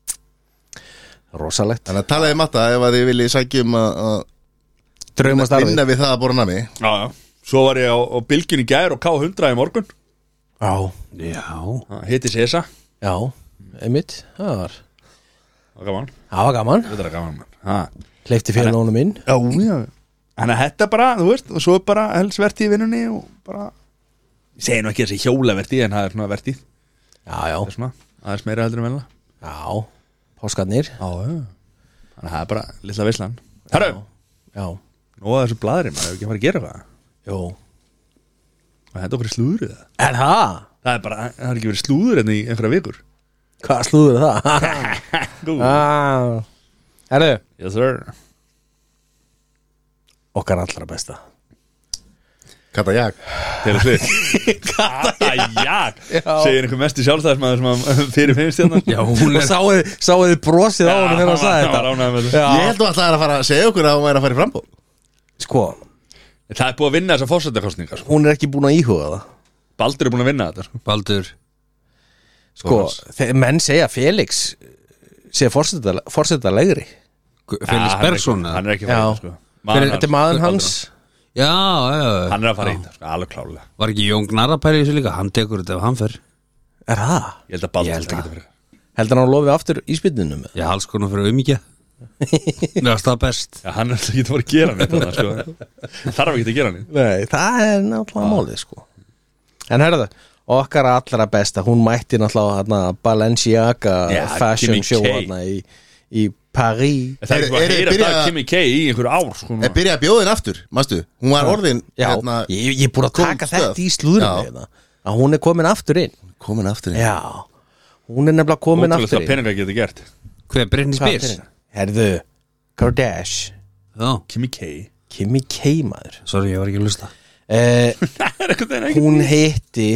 rosalegt. Þannig að talaði Matta ef að þið viljið sækjum að Draumastarfið. vinna við það að borða nammi. Já, svo var ég á bylgjunni í gær og K100 í morgun Já, Hitti Sesa já, einmitt. Það var gaman gaman. Þetta er gaman mann Hleypti fyrir nónum inn. Já, já Þannig að þetta bara, þú veist, og svo er bara helst verti í vinnunni og bara Ég segi nú ekki þessi hjólaverti en það er svona vertið Já, já, Það er svona, aðeins meira heldur en velna já. Páskarnir. Já, já Þannig að það er bara litla veislan Herru, Já, nú að þessu bladri, maður hefur ekki að fara að gera það jú. Það er okkur í slúður það Er það? Það er bara, það har ekki verið slúður enn í einhverja vikur Hvað slúður það? Góð Herru, Yes sir okkar allra besta. Kata jag. Til að svið Katajak Segir einhver mest í sjálfstæðismæður sem að fyrir fimmstjarnan Já, hún Og sáuði brosið á hann þegar hann sagði Hann var ánægður með þetta. Ég held að það er að fara að segja okkur að hún væri að fara í frambóð. Sko, Það er búið að vinna þessa fórsetakostningar sko. hún er ekki búin að íhuga það. Baldur er búin að vinna þetta sko. Baldur. Sko, menn segja Felix sé forsetalegri. Felix Bergson. Hann er ekki Já. farið sko. Þetta er maður hans. Já. Hann er að fara í þetta, sko, alveg klálega Var ekki Jón Gnarrapæri í þessu líka? Hann tekur þetta ef hann fer. Er það? Ég held að Baldur Ég held þetta að. getur fyrir Heldur hann að lofi aftur í spynnunum? Já, alls konar fyrir umíkja. Mér varst það best. Já, hann er alltaf ekki að fara að gera neitt þarna, sko. Þarf ekki að gera neitt Nei, það er náttúrulega málið sko. En herðu, okkar allra besta, hún mætti náttúrulega hana, Balenciaga Já, fashion Kimmy show K. hana, í Paris. Það er ekki bara að heyra byrja- það Kimmy K í einhver ár sko, núna. Er byrjað að bjóðin aftur, mástu? Hún var orðin Já, ég er búin að taka góð stöð. þetta í slúðurinn Já. hérna, að hún er komin aftur inn. Komin aftur inn. Já, hún er nefnilega komin Ótrúlega aftur það inn. peninga getur gert Hver, Britney Hvað Spears? peningar? Herðu, Kardashian, Já, Kimmy K Kimmy K maður. sorry, ég var ekki að hlusta. Það er eitthvað þeirra ekki Hún hitti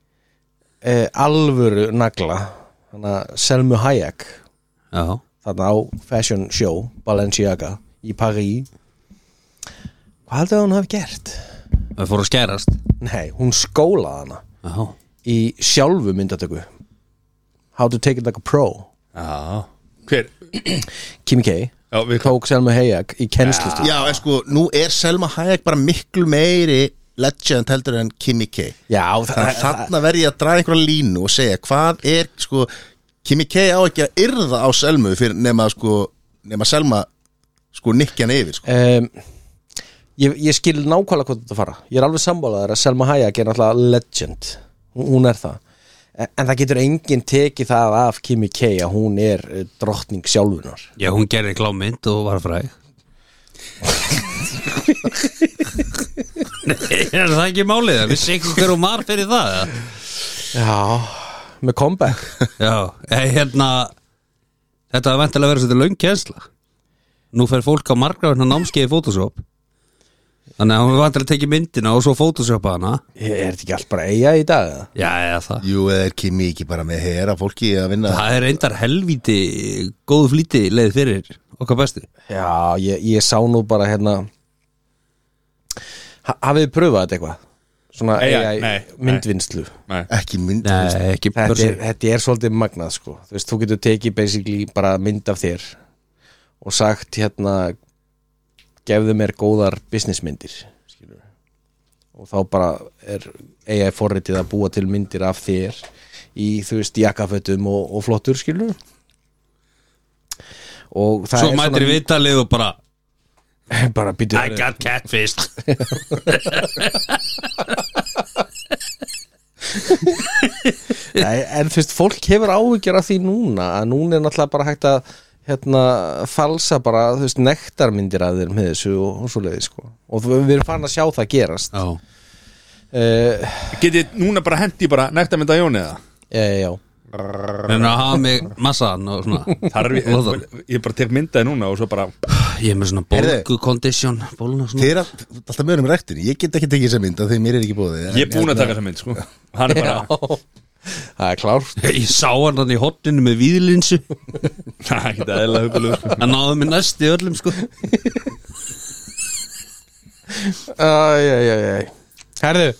alvöru nagla, hana Selmu Hayek, Já, þarna á fashion show Balenciaga í Paris. Hvað heldur hún hafi gert? það fór að skærast. Nei, hún skólaði hana Já, í sjálfu myndatöku. How to take it like a pro. Já Hver? Kimmy K Já, við tók Selma Hayek í kennslustíð. Já, en sko, nú er Selma Hayek bara miklu meiri legend heldur en Kimmy K. Já, Þannig að þarna verð ég að draga einhverja línu og segja hvað er, sko, Kimmy K á ekki að yrða á Selmu fyrir nema Selma, sko, nikkja hann yfir, sko. Ég skil nákvæmlega hvað þetta fara. Ég er alveg sammálaður að Selma Hayek er náttúrulega legend. Hún er það. En það getur enginn tekið það af Kimmy K að hún er drottning sjálfunar. já, hún gerði klámynd og var fræg. Er það ekki málið? Vissi ekki hver hún var fyrir það? eða? Já, með comeback. Já, hérna þetta var væntanlega verið svolítið löng kennsla. Nú fer fólk á margra verðna námskeið í Photoshop. Þannig að hún var væntanlega að tekið myndina og svo Photoshopa hana. Er þetta ekki allt bara eiga í dag? Eða? Já, eða það. Jú, eða er Kimmy ekki bara með hera fólki að vinna? Það er reyndar helvíti góðu flýti leið fyrir okkar bestu. Já, ég sá nú bara hérna Hafið þið pröfað þetta eitthvað? Svona AI, nei. myndvinnslu Ekki mynd Nei, ekki Þetta er svolítið magnað sko. Þú veist, þú getur tekið basically bara mynd af þér og sagt gefðu mér góðar businessmyndir skilur. Og þá bara er AI forritið að búa til myndir af þér í, þú veist, jakkafötum og flottur skilur. Og það Svo mætir í viðtalið og bara býtu I got catfish Nei, en þú veist, fólk hefur áhyggjur af því núna að núna er náttúrulega bara hægt að falsa bara, þú veist, nektarmyndir af þér með þessu og svoleiði sko. Og við erum farin að sjá það gerast Getið núna bara hendi bara nektarmynd af Jóni eða? Já En að hafa mig massaðan og svona Ég bara tek myndaði núna og svo bara Ég er með svona bólgukondisjón Þið er alltaf mögum rektin. Ég get ekki tekið þessa mynd af því mér er ekki búið. Ég er búin að taka þessa mynd sko. Hann er bara Það er klárt Ég sá hann í hotninu með víðlinsu Það er ekki eðla hugulegu sko. Hann náði mig næst í öllum sko Herðu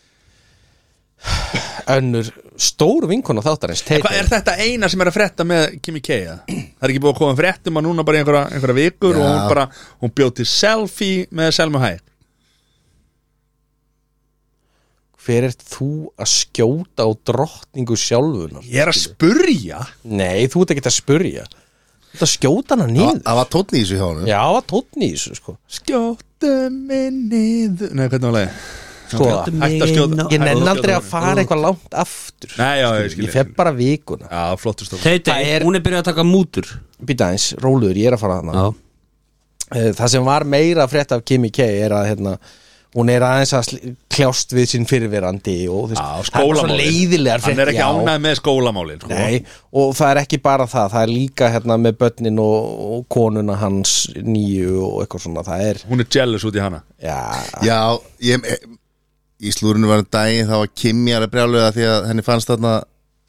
önnur stór vinkona þáttarins Hvað er þetta eina sem er að frétta með Kimi K? Það er ekki búið að koma fréttum að núna bara í einhverja vikur og hún bjóð til selfie með Selma Hayek. Hver ert þú að skjóta á drottningu sjálfunar? Ég er að spurja. Nei, þú ert ekki að spurja. Þú ert að skjóta hana niður. Það var tónn í þessu hjá hann. Já, það var tónn í þessu sko. Skjóta mig niður. Nei, hvernig var leiði? Sko, ég nenn aldrei að fara eitthvað langt aftur. Nei, já, ég skil. Ég fer bara vikuna. Já, flottur stof. Hún er byrjað að taka mútur. Býta eins, róluður, ég er að fara þarna. Það sem var meira frétt af Kimi K er að hún er aðeins að kljást við sín fyrirverandi og skólamálin. Hann er ekki ánægð með skólamálin sko. Nei, og það er ekki bara það er líka með börnin og konuna hans nýju og eitthvað svona. Hún er jealous út í hana. Já, í slúrinu var daginn þá var Kimi að brjáluða því að henni fannst þarna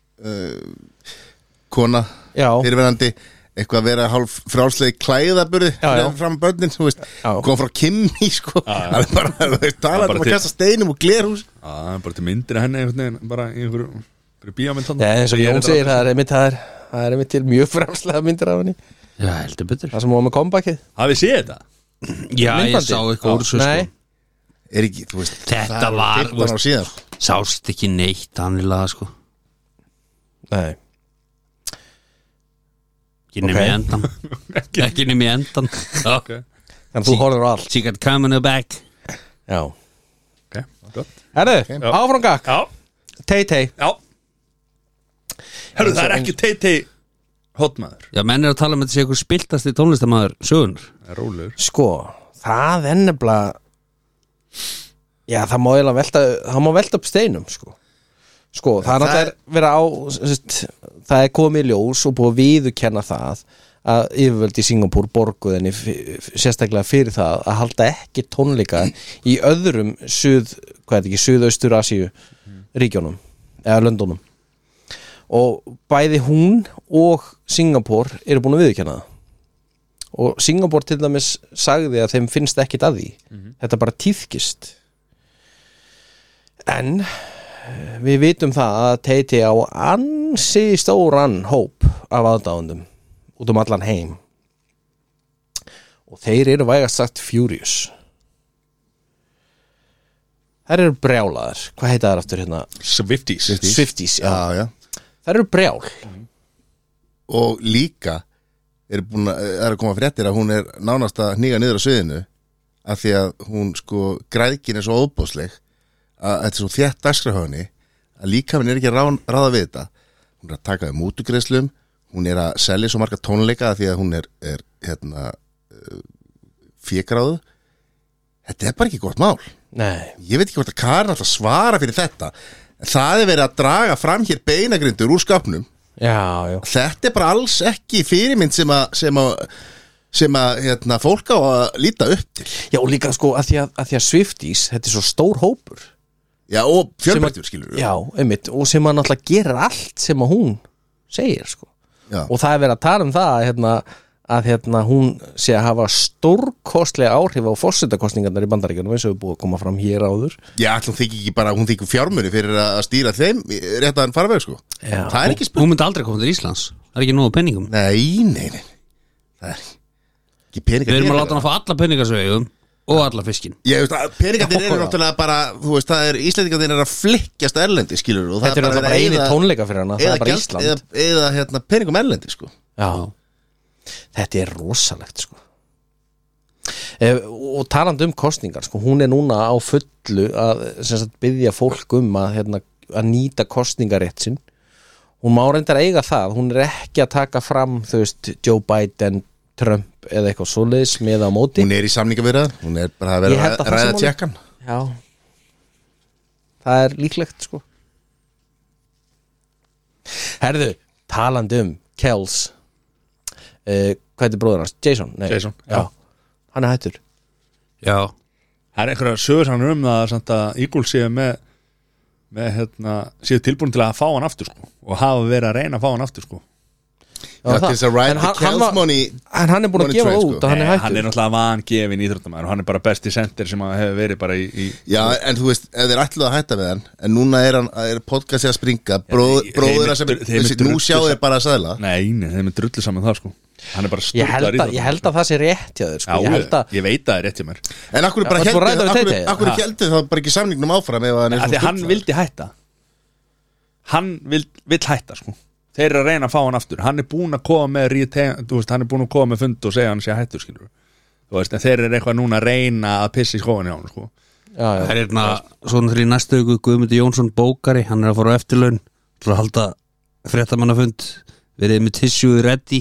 kona fyrirverandi eitthvað að vera hálf frálslegi klæðaburði fram börnin, þú veist, kom frá Kimi sko, það er bara talað um að kasta steinum og glerhús bara til myndir af henni bara í einhverju bíómynd eins og Jón segir, það er einmitt til mjög frálslega myndir af henni. Já, heldur betur. Það sem hún var með comebackið. Hafið séð þetta? Já, ég sá eitthvað úr þessu sko. Er ekki, þú veist, þetta var, sást ekki neitt hannilega sko. Nei. Ekki nefn í endan. Ekki nefn í endan. Þannig að þú horfður á allt. She got coming back. Já. Ok, gott. Herðu, áfram gakk. Já. Tay-Tay. Já. Herðu, það er ekki Tay-Tay hotmaður. Já, menn er að tala um að þetta sé eitthvað spiltasti tónlistamæður sögunar. Rólegur. Sko, það er nefnilega já, það má velta upp steinum sko, það er vera á það er komið í ljós og búið að viðurkenna það að yfirvöld í Singapúr borguðinni sérstaklega fyrir það að halda ekki tónleika í öðrum suðaustur Asíu ríkjónum eða löndunum og bæði hún og Singapúr eru búin að viðurkenna það og Singapúr til dæmis sagði að þeim finnst ekkit að því þetta bara tíðkist en við vitum það að Tay-Tay á ansi stóran hóp af aðdáendum út allan heim og þeir eru vægast sagt furious þær eru brjálaðar hvað heita þær aftur hérna? Swifties, já. Þær eru brjál og líka er að koma fréttir að hún er nánast að hníga niður á sviðinu af því að hún græðkin er svo óbóðsleg að þetta er svo þétt dagskrárhöfni að líkaminn er ekki að ráða við þetta hún er að taka við mútugreiðslum hún er að selja svo marga tónleika af því að hún er fégráðu þetta er bara ekki gott mál. Nei. Ég veit ekki hvort að Karin alltaf svara fyrir þetta en það er verið að draga fram hér beinagrindur úr skápnum. Já. Þetta er bara alls ekki fyrirmynd sem að fólk á að líta upp til. Já, og líka að því að Swifties þetta er svo stór hópur. Já, og fjölbreyttur skilur við. Já, einmitt, og sem að náttúrulega gerir allt sem að hún segir Já. Og það er verið að tala um það að hún sé að hafa stórkostlega áhrif á forsetakostningarnar í Bandaríkjunum eins og við búið að koma fram hér áður. Já, hún þykir ekki bara, hún þykir fjármuni fyrir að stýra þeim réttaðan farveg, sko. Já. Það er ekki spurning. Hún myndi aldrei koma til Íslands. Það er ekki nógu penningum. Nei. Það er ekki peningar. Við erum að láta hann að fá alla penningarsvegum og alla fiskin. Ég veist að peningarnir eru náttúrulega bara, þú veist, það er Íslendingarnir er að flikkjast erlendi, skilur, og Þetta er náttúrulega bara eini tónleika fyrir hana, það er bara Ísland. Eða peningum erlendi, sko. Já. Þetta er rosalegt, sko. Og talandi kostningar, sko, hún er núna á fullu að biðja fólk að nýta kostningarétt sinn. Hún má reyndar eiga það, hún er ekki að taka fram, þú veist, Joe Biden, Trump eða eitthvað svoleiðis með á móti. Hún er í samningavirðað, hún er bara að vera að ræða tjekkan. Já, það er líklegt, sko. Herðu, talandi Kels, hvað heitir bróður hans? Jason? Nei. Jason, já. Hann er hættur. Já. Það er einhverja sögur hann það samt að Eagles séu séu tilbúin til að fá hann aftur, sko, og hafa verið að reyna að fá hann aftur, sko. Já, til þess að ride the Kels money. En hann er búin að gefa train, út og hann er hættur. Hann er náttúrulega vangefin íþróttamæður og hann er bara besti center sem hefur verið bara í Já, en þú veist, ef þeir ætluðu að hætta við hann, en núna er podcastið að springa, bróður að sem nú sjáu þeir bara að sæðla. Nei, þeir með drullu saman það, sko. Hann er bara sturglar íþróttamæður. Ég held að það sé rétt hjá þér, sko. Ég veit að það er rétt hjá mér. En akkur heldur það bara ekki samningnum áfram ef hann vildi hætta. Hann vill hætta, sko. Þeir eru að reyna að fá hann aftur. Hann er búin að koma með fund og segja hann sé hættur, skilur. Þú veist, en þeir eru eitthvað núna að reyna að pissa í skóinni á hann, sko. Það er svona þegar í næstu viku Guðmundur Jónsson bókari, hann er að fara á eftirlaun til að halda fréttamannafund, verið með tissue ready.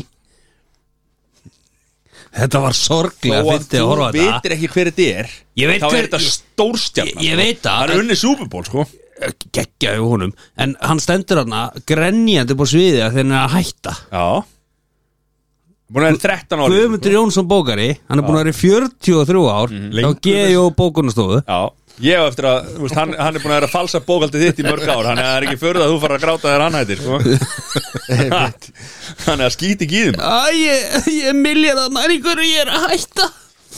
Þetta var sorglega að fyndi að horfa á þetta. Þú veitir ekki hver þetta er. Þá er þetta stórstjarnan. Ég veit það. Hann er unnið Super Bowl, sko. Geggjaði honum, en hann stendur hann grenjandi på sviði að þeir eru að hætta. Já. Búin að vera 13 ári. Guðmundur Jónsson bókari, hann er búin að vera í 43 ár á G.O. bókunastofu. Já, ég hef eftir að, þú veist, hann er búin að vera að falsa bókaldið þitt í mörg ár, hann er ekki fyrir að þú fara að gráta þér annættir, sko. Hann er að skýti ekki í þeim. Ég milja það næringur og ég er að hætta.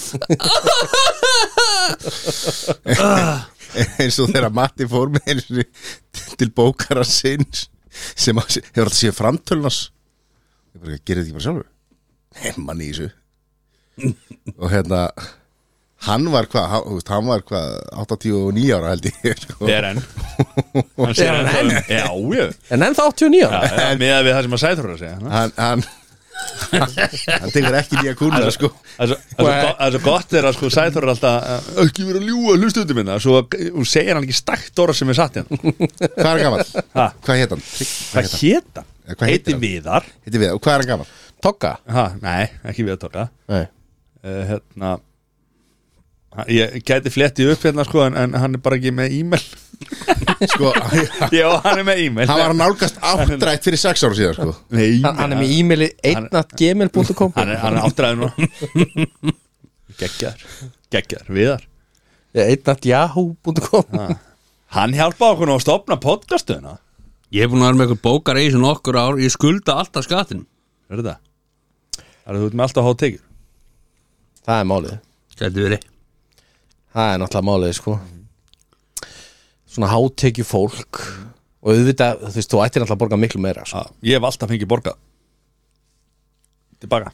Eins og þegar Matti fór með einu til bókara sinns sem hefur alltaf séð framtölunas. Ég bara, gerir þetta ekki bara sjálfur? Mann í þessu. Og hann var hvað 89 ára held ég, sko. Það er enn. Hann sér enn. Já. En ennþá 89 ára. Með að við það sem að Sæþór að segja. Hann tekur ekki nýja kúna, sko. Það er svo gott þegar, sko, Sæþór er alltaf ekki verið að ljúga hlustuðum minna, svo segir hann ekki stakt orða sem er satt hérna. Hvað er hann gamall? Hvað hét hann? Hvað hét hann? Heiti Viðar. Og hvað er hann gamall? Togga? Nei, ekki Viðar Togga. Nei. Ég gæti flettið upp hérna, sko, en hann er bara ekki með e-mail. Sko, já, hann er með e-mail. Hann var að nálgast áttrætt fyrir 6 ára síðan, sko. Nei, hann er með e-maili 1@gmail.com. Hann er áttræður núna. Geggjar, Viðar. 1@yahoo.com. Hann hjálpa okkur að stopna podcastuðina. Ég er búin að vera með eitthvað bókar í þessu nokkur ár. Ég skulda alltaf skattin. Er þetta? Það er þú með alltaf að hafa tekjur. Það er málið. Gæti verið. Það er náttúrulega málið, sko. Svona hátekju fólk. Og auðvitað, þú veist, þú ættir náttúrulega að borga miklu meira, sko. Ég hef alltaf fengið borgað tilbaka.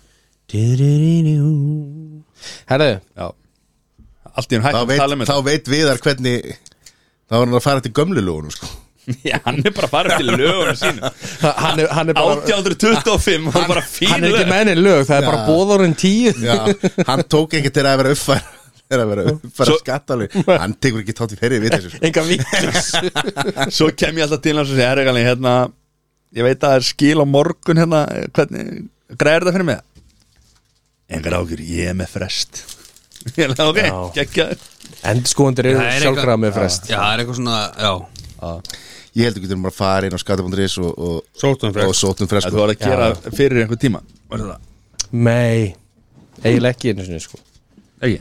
Herðu. Já. Allt í hann hægt að tala með þá veit Viðar hvernig þá var hann að fara til gömlu lögunum, sko. Já, hann er bara að fara til lögunum sínu. Hann er bara 1825 hann bara fín lög. Hann er ekki með henni lög, það er bara boðorinn 10. Já, hann tók ekki til að vera uppfæra skattalög. Hann tekur ekki tótt í ferri við þessu, sko. Enga viktis. Svo kem ég alltaf til hans og segja herregalni, hérna, ég veit að það er skil á morgun, hérna, hvernig græðir það fyrir mig? Engar ágjur, ég er með frest. Ég er ok, geggjaður. Endurskoðendur eru sjálfkrafa með frest. Já, það er eitthvað svona, já. Ég held að getum bara að fara inn á skata.is og sótum frest. Þú var að gera fyrir einhver tíma. Var það? Nei, eiginlega ekki einu sinni, sko. Ekki?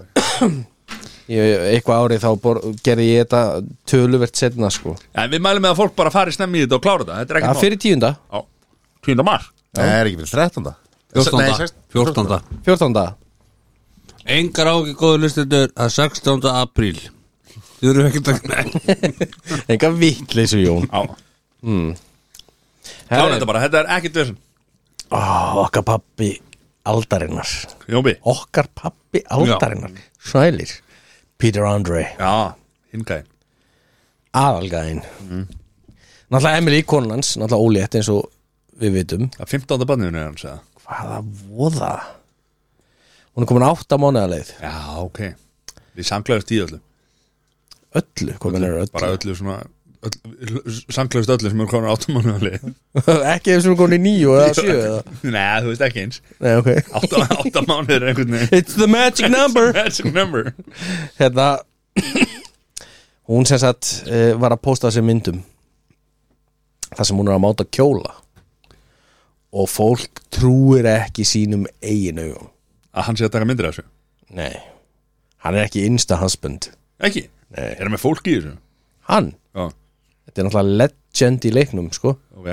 Eitthvað árið þá gerði ég þetta töluvert setna, sko. En við mælum með að fólk bara fari snemmi í þetta og klára þetta. Þetta er ekki mál. Fyrir 10. Já, 10. mars. Það er ekki fyrir 13. 14. Engar ákveð góður listendur að 16. apríl. Þið eru ekki að Enga vittleysu Jón. Klára þetta bara, þetta er ekkert veginn. Okkar pappi aldarinnar. Jóbi. Okkar pappi aldarinnar. Sælir Peter Andre. Já, hingæðin. Aðalgæðin. Náttúrulega Emily konans, náttúrulega ólétt eins og við vitum. Það 15. barniðinu er hans, eða? Hvaða voða. Hún er komin 8 mánuða leið. Já, ok. Við samklæðast í öllu. Öllu, komin er öllu. Bara öllu svona samklæðast öllu sem er komin 8 mánuða leið. Ekki ef sem er komin í 9 eða 7 eða? Nei, þú veist ekki eins. Nei, ok. 8 mánuðir er einhvern veginn. It's the magic number. Magic number. Hérna hún sem sagt var að posta sér myndum þar sem hún er að máta kjóla og fólk trúir ekki sínum eigin augum. Að hann sé að taka myndir af þessu? Nei, hann er ekki insta husband. Ekki? Nei. Er hann með fólk í þessu? Hann? Já. Þetta er náttúrulega legend í leiknum, sko. Ok.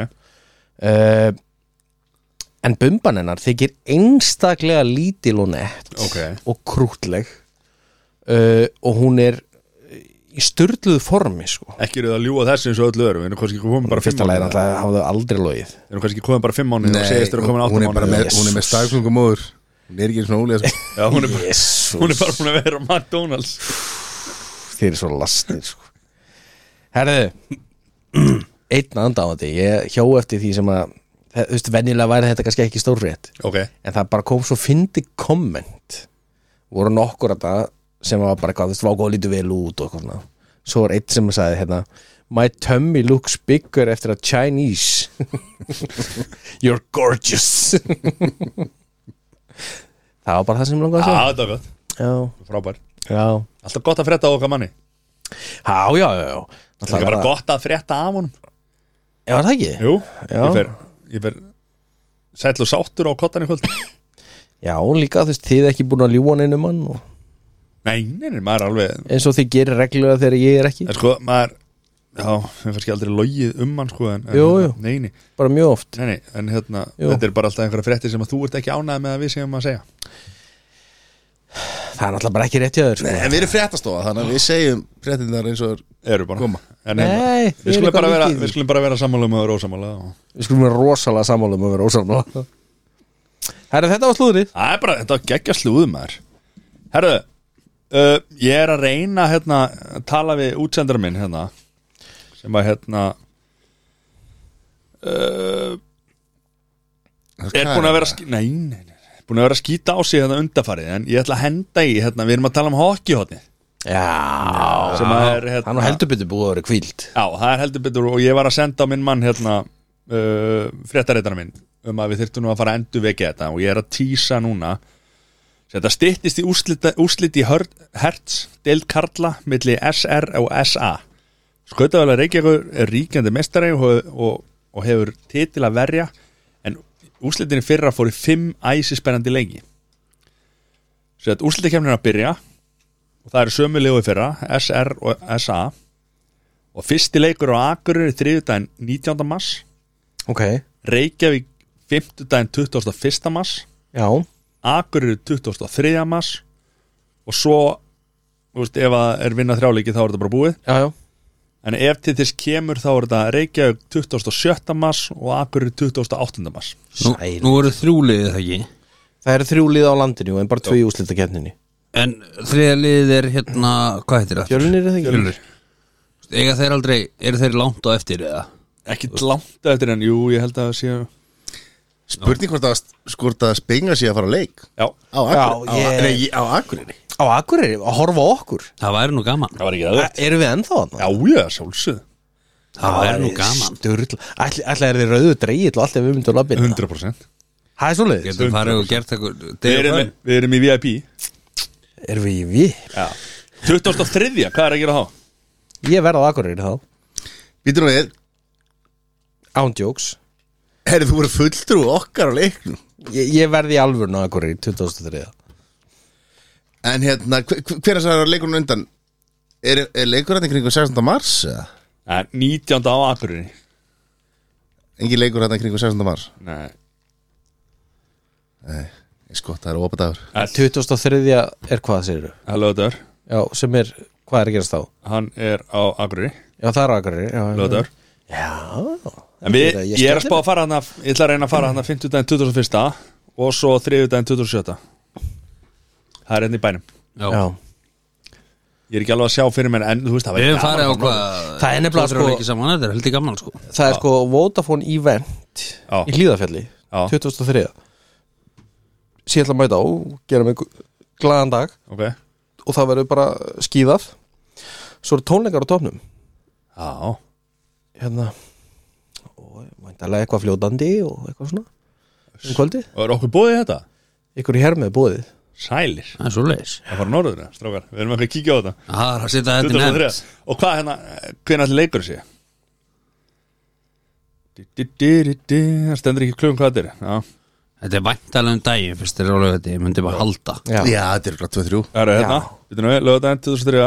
En bumban hennar þykir einstaklega lítil og nett og krútleg og hún er í sturluðu formi, sko. Ekki eru það að ljúga þessu eins og öllu öru. Við erum kannski komið bara 5 Fyrsta lagi náttúrulega hafa þau aldrei logið. Við erum kannski komið bara 5 mánuðir og segist þér að komin 8 mánuðir. Hún er með stafklungumóður. Hún er ekki svona ólega, sko. Já, hún er bara búin að vera á McDonald's. Þeir eru svo lastir, sko. Herðu, einn andáðandi. Ég hjó eftir því sem að þú veist, venjulega væri þetta kannski ekki stórfrétt. Ok. En það bara kom svo fyndi komment. Voru nokkur að það sem var bara eitthvað, þú veist, vágóð lítur vel út og eitthvað svona. Svo var einn sem sagði hérna, my tummy looks bigger eftir að Chinese. You're gorgeous. Það var bara það sem langaði að segja. Þetta var gott. Já. Frábær. Já. Alltaf gott að frétta á okkar manni. Já. Það er bara gott að frétta af honum. Já, það ekki? Jú, já. Ég fer sæll og sáttur á kottan í kvöld. Já, líka þú veist, þið ekki búin að ljúga neinum mann og... Nei, maður er alveg eins og þið gerir reglulega þegar ég er ekki. En sko, maður við kannski aldrei logið hann, sko Jú, nei. Bara mjög oft. Nei, en hérna, þetta er bara alltaf einhverja fréttir sem að þú ert ekki ánægð með að við segjum að segja. Það er náttúrulega bara ekki rétt í öður, sko. Nei, en við erum fréttastofa, þannig að við segjum fréttinnar eins og eru bara koma. Nei, við skulum bara vera sammála um að vera ósammála. Við skulum vera rosalega sammála um að vera ósammála. Herru, þetta var slúðrið. Þetta var geggja slúðum, maður. Herru, ég er að reyna hérna að tala við útsendara minn hérna sem að hérna er búin að vera búin að vera að skýta á sig hérna undarfarið, en ég ætla að henda í hérna, við erum að tala um hockeyhotnið. Já, sem að er hérna, hann heldur betur búið að vera kvíld. Já, það er heldur betur, og ég var að senda á minn mann hérna fréttaritara minn að við þyrftum nú að fara að endur vekja þetta, og ég er að tísa núna. Þetta styttist í úrslit í Hertz deild karla milli SR og SA. Skautavélag Reykjavíkur er ríkjandi meistari og hefur titil að verja, en úrslitin í fyrra fór í 5 æsispennandi leiki. Svo að úrslitakefnin er að byrja og það eru sömu liðu í fyrra, SR og SA, og fyrsti leikur á Akureyri þriðjudaginn 19. mars. Ok. Reykjavík 5. 21. mars. Já. Akureyri 23. mars. Og svo, þú veist, ef það er vinnað 3 leiki þá er þetta bara búið. Já. En ef til þess kemur þá er þetta Reykjavík 27. mars og Akureyri 28. mars. Nú eru 3 liðið það ekki. Það eru 3 lið á landinu en bara 2 í úrslitakeppninni. En 3 liðið er hérna, hvað heitir það? Fjölnir er það ekki? Fjölnir. Eiga þeir aldrei, eru þeir langt á eftir eða? Ekki langt á eftir, en jú, ég held að það séu. Spurning hvort að Spenga sé að fara að leik. Já. Á Akureyri. Á Akureyri, að horfa á okkur. Það væri nú gaman. Það var ekki það. Erum við ennþá þarna? Já, sjálfsögðu. Það væri nú gaman. Sturla. Ætli er þið rauðu dregill og allt ef við myndum að labbina? 100%. Það er svoleiðis. Getum farið og gert eitthvað. Við erum í VIP. Erum við í VIP? Já. 23. Hvað er að gera þá? Ég verð á Akureyri þá. Býtur nú við. Ándjóks. Herri, þú voru fulltrú okkar á leiknum. Ég verð í alvörna á Akureyri 2003. En hérna, hver er það leikurinn undan? Er leikur hérna kringu 16. mars? Nei, 19. á Akureyri. Engin leikur hérna kringu 16. mars? Nei. Nei, sko, það er opadagur 23. er hvað, segirðu? Það er lögadagur. Já, sem er, hvað er að gerast þá? Hann er á Akureyri, Já, það er Akureyri lögadagur. Já, En ég er að spá að fara hana, ég ætla að reyna að fara hana 50. 21. og svo 3. 27. Það er hérna í bænum. já. Ég er ekki alveg að sjá fyrir mér, en þú veist, það Við væri hefum farið á gaman. hvað Það er nefnilega, sko- ekki saman, þetta er heldur gaman sko Það er sko Vodafone event Já. í Hlíðarfjalli Já. 23. Sér ætla að mæta á, gera mig glaðan dag Ok, og það verður bara skíðað. Svo eru tónleikar á topnum já, hérna og væntanlega eitthvað fljótandi og eitthvað svona kvöldi, og er okkur búið þetta? ykkur í hermið búið. Sælir, Það er svo leis það fara norður, strákar. Við erum ekki að kíkja á þetta. Það er að setja þetta í 23. nefnt Og hvað hérna, hvernig allir leikur sé? Það stendur ekki klugum hvað þetta er. Já, Þetta er væntalega daginn fyrst þeir eru þetta, ég myndi bara halda Já, Já, þetta er glætt 2-3 það eru hérna, við nú, lögðan 2003.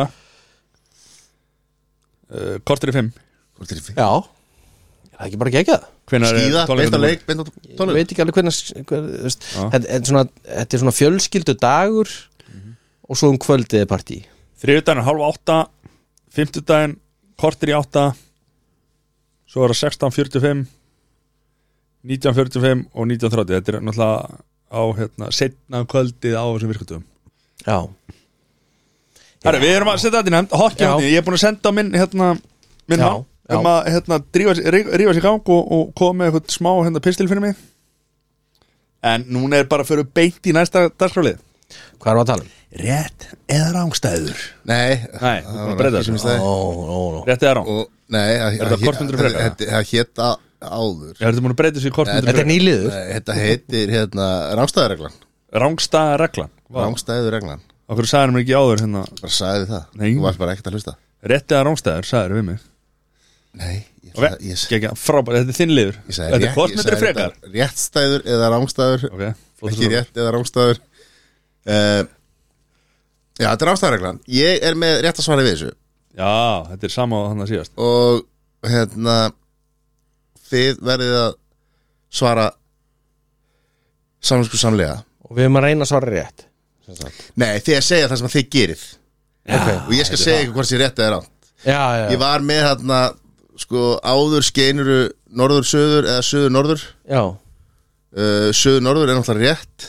Kortir í 5. já. Það er ekki bara geggjað. Skíða, beint á leik, beint á Ég tónleik veit ekki alveg hvernig þetta er svona fjölskyldu dagur og svo kvöldið er partí. Þriðjudaginn 7:30, fimmtudaginn kortir í 8, svo er það 16:45, 19:45 og 19:30. Þetta er náttúrulega á hérna, setna kvöldið á þessum virkutum. Já. Herri, við erum að setja þetta í nefnd, hokkjahotni. Ég er búin að senda minn Já, mann að rífa sér í gang og koma með eitthvað smá pistil fyrir mig. En núna er bara að fyrir beint í næsta dagskráflið. Hvað erum við að tala um? Rétt eða rángstæður? Nei, Nei, það þú var breyta ekki sem ég þessu. sagði. Rétt eða ráng? Og, nei, þetta kortmyndur frekar? það hétt áður Ég hefði búin að breyta þessu í kortmyndur Þetta er nýliður. Nei, þetta heitir rángstæðureglan Rángstæðarreglan. Rángstæðureglan Okkur sagði mér ekki áður hérna. Bara sagði það, Nei. þú varst bara ekkert að hlusta Rétt eða rángstæður, sagði við mig. Nei, Ok, frábært, þetta er þinn liður. ég sagði Þetta er kortmyndur frekar. réttstæður eða rángstæður Ok, Ekki rétt eða rángstæður Já, þetta er rángstæðureglan Ég er með rétt að svara við þessu Já, þetta er sama á þannig að síðast. Og þið verðið að svara samlega Og við erum að reyna að svara rétt. Nei, þið að segja það sem þið gerið Og ég skal segja ykkur hvort sé rétt eða rátt Já. Ég var með þarna sko áður skeinuru norður-söður eða söður-norður Já. Söður-norður er náttúrulega rétt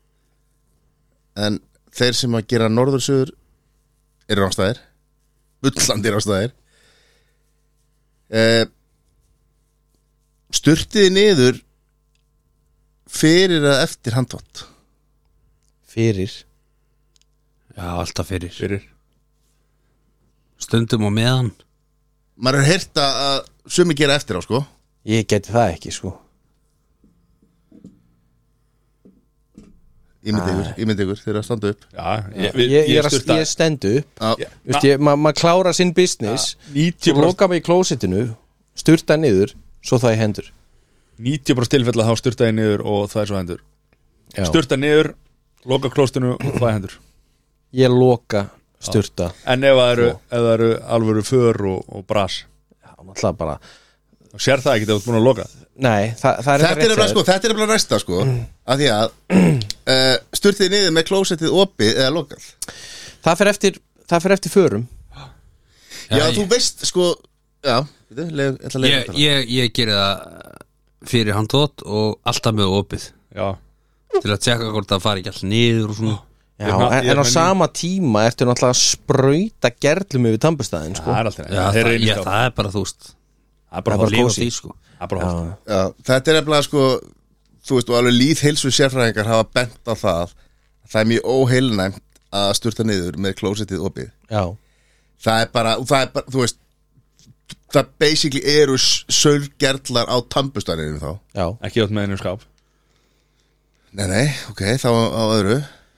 En þeir sem að gera norður-söður eru rángstæðir Bullandi rángstæðir Sturtiði niður fyrir eða eftir handvott Fyrir. Já, alltaf fyrir Fyrir. Stundum og meðan Maður er heyrt að sumi gera eftir á sko Ég geti það ekki, sko. Ímyndi ykkur þeir að standa upp Já, Ég stendu upp. Já, Maður klára sinn business. Svo 90% loka mig í klósitinu, sturta niður, svo það í hendur. 90% tilfella þá styrtaði niður og það er svo hendur. Já. Sturta niður, loka klóstinu og það er hendur. Ég loka, sturta. En ef það eru alvöru för og bras, Já, náttúrulega bara. þá sér það ekki þegar þú ert búin að loka. Nei, það er Þetta er nefnilega sko, þetta er nefnilega næsta sko Af því að sturtiði niður með klósettið opið eða lokað Það fer eftir förum. Já, þú veist sko Já, Ég geri það fyrir handtótt og alltaf með opið Já, til að tjekka hvort það fari ekki alltaf niður og svona. Já, Ég en á meina- sama tíma ertu náttúrulega að sprauta gerlum yfir tannbustæðin, sko. það er alltaf Já, það er bara þú veist Það er bara bara hótt. líf á kósí. því sko. Það er bara hótt. Já, þetta er nefnilega sko Þú veist, og alveg lýðheilsu sérfræðingar hafa bent á það Það er mjög óheilnæmt að sturta niður með klósettið opið Já. Það er bara, þú veist Það basically eru sölgerlar á tannbustæðinu þá Já. Ekki átt með einu skáp. Nei, ok, þá á öðru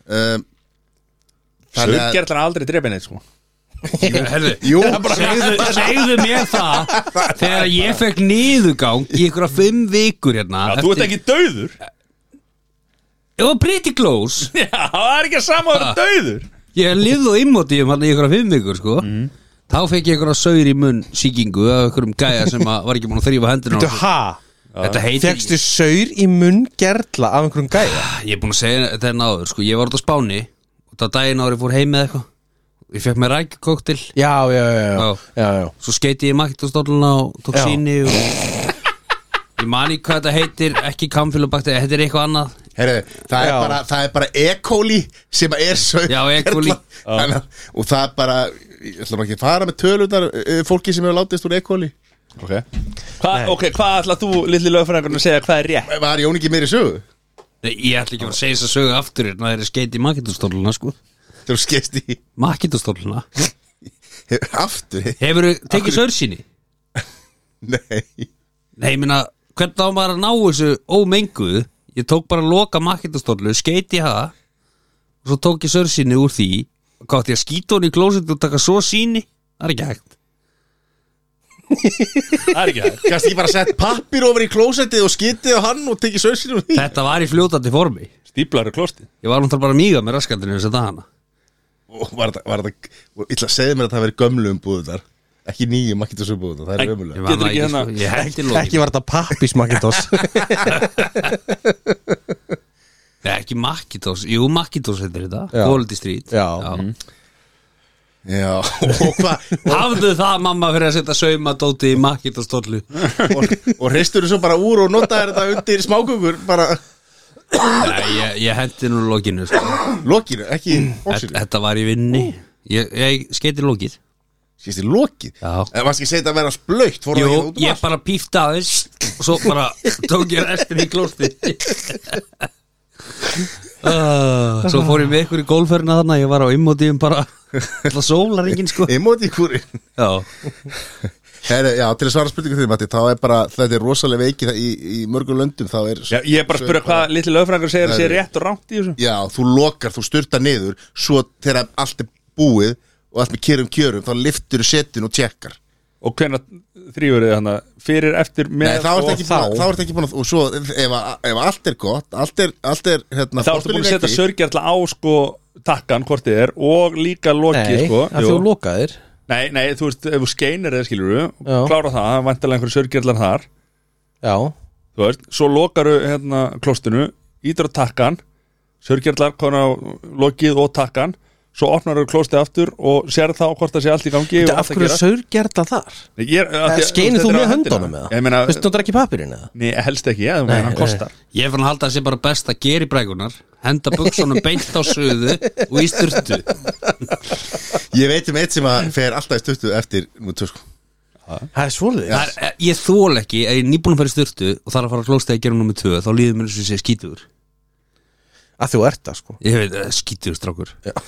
Þannig að- Sölgerlar er aldrei drepin eitt sko. Herðu, Jú, segðu mér það þegar ég fekk niðurgang í ykkur 5 vikur hérna Já, þú ert ekki dauður. Ég var pretty close. Já, það er ekki að sama að vera dauður. Ég lifði á immótíum hann í ykkur 5 vikur sko. Þá fekk ég ykkur saur í munn sýkingu af ykkur gæja sem var ekki búin að þrýfa hendina á Þú, sér. ha? Þetta heitir Fékkstu saur í munn gerla af einhverjum gæja? Ég er búin að segja þetta hérna áður sko. Ég var út á Spáni og það daginn ári fór heim með eitthvað. Ég fekk mér rækjukóktel. Já. Svo skeiti ég makitostólluna og tók síni og ég mani hvað þetta heitir, ekki kamfilobakter, þetta er eitthvað annað. Herri, það er bara E. coli sem er saur. Já, E. coli. Og það er bara, ég ætla ekki að fara með tölunar fólki sem hefur látist úr E. coli. Hvað ætla þú, litli lögfræðingur, að segja hvað er rétt? Var Jón ekki meiri sögu? Nei, ég ætla ekki að segja þess að sögu aftur hérna, það er skeiti í makitostólluna sko. Þegar þú skeist í Makitostólluna. Aftur? Hefurðu tekið saursýni? Nei, ég meina, hvernig á maður að ná þessu ómenguðu? Ég tók bara að loka makitostólu, skeiti í það og svo tók ég saursýni úr því og gátt ég að skýta hún í klósetu og taka svo síni. Það er ekki hægt. Kannski ég bara sett pappir ofur í klósettið og skitið á hann og tekið saursýni úr því. Þetta var í fljótandi formi. Stíplar í klósti. Ég var náttúrulega bara að míga með raskandinu þess að dagana. Og var þetta ég ætla að segja mér að það veri gömlu umbúðunar, ekki nýju makitusumbúðunar, það er ömulega. Getur ekki hérna- Ég hætti lokin. Ekki var þetta pappís makitos. Nei, ekki Makitos. Jú, Makitos heitir þetta. Já. Quality Street. Já. Já, og hvað Hafðu það mamma fyrir að setja saumadóti í Makitostólu. og hristur þú svo bara úr og notaðir þetta undir smákökur bara Nei, ég hendi nú lokinu sko. lokinu, ekki bóksinu. Þetta var í vinni. Ég skeiti lokið. Skist í lokið? Já. En varst ekki að segja þetta að vera splautt? Jú, ég bara pífti aðeins og svo bara tók ég restin í klósti. Svo fór ég með ykkur í gólferna þarna. Ég var á immótíum bara alltaf sólaringin sko. Immóti í kúri. Já. Já, til að svara spurningu því, Matti, þá er bara, þetta er rosalega veikið í mörgum löndum, þá er Já, ég er bara að spyrja hvað litli lögfræðingur segir að sé rétt og rangt í þessu. Já, þú lokar, þú styrtar niður, svo þegar allt er búið og allt með kjörum, þá liftur setin og tjekkar. Og hvenær þrýfur þið hana? Fyrir, eftir, með Nei, þá og ertu ekki búin að, og svo ef allt er gott, allt er hérna, þá ertu búin að setja sörgjarla á sko takkan, hvort þið er, og líka lokið Nei, sko. að þú lokaðir. Nei, þú veist, ef þú skeinir eða skilur klára það, vantilega einhverju sörgjarlar þar. Já. Þú veist, svo lokaru hérna klostinu, ítur á takkan, sörgjarlar, konar á lokið og takkan. Svo opnar þú klóstið aftur og sér þá hvort það sé allt í gangi. Þetta af hverju saurgerla þar? Skeinir þú með höndunum með það? Vistu þú ekki pappirinn eða? Nei, helst ekki, það kostar. Ég fann að halda að það sé bara best að gera í brækunar, henda buksunum beint á suðu og í sturtu. Ég veit eitt sem að fer alltaf í sturtu eftir núttu sko. Það er svolítið. Ég þól ekki að ég er nýbúin að fara í sturtu og þarf að fara að klóstið að gera númer 2, þá líður mér eins og sé skítuður. Að þú ert það sko. Ég veit, skítuður strákur.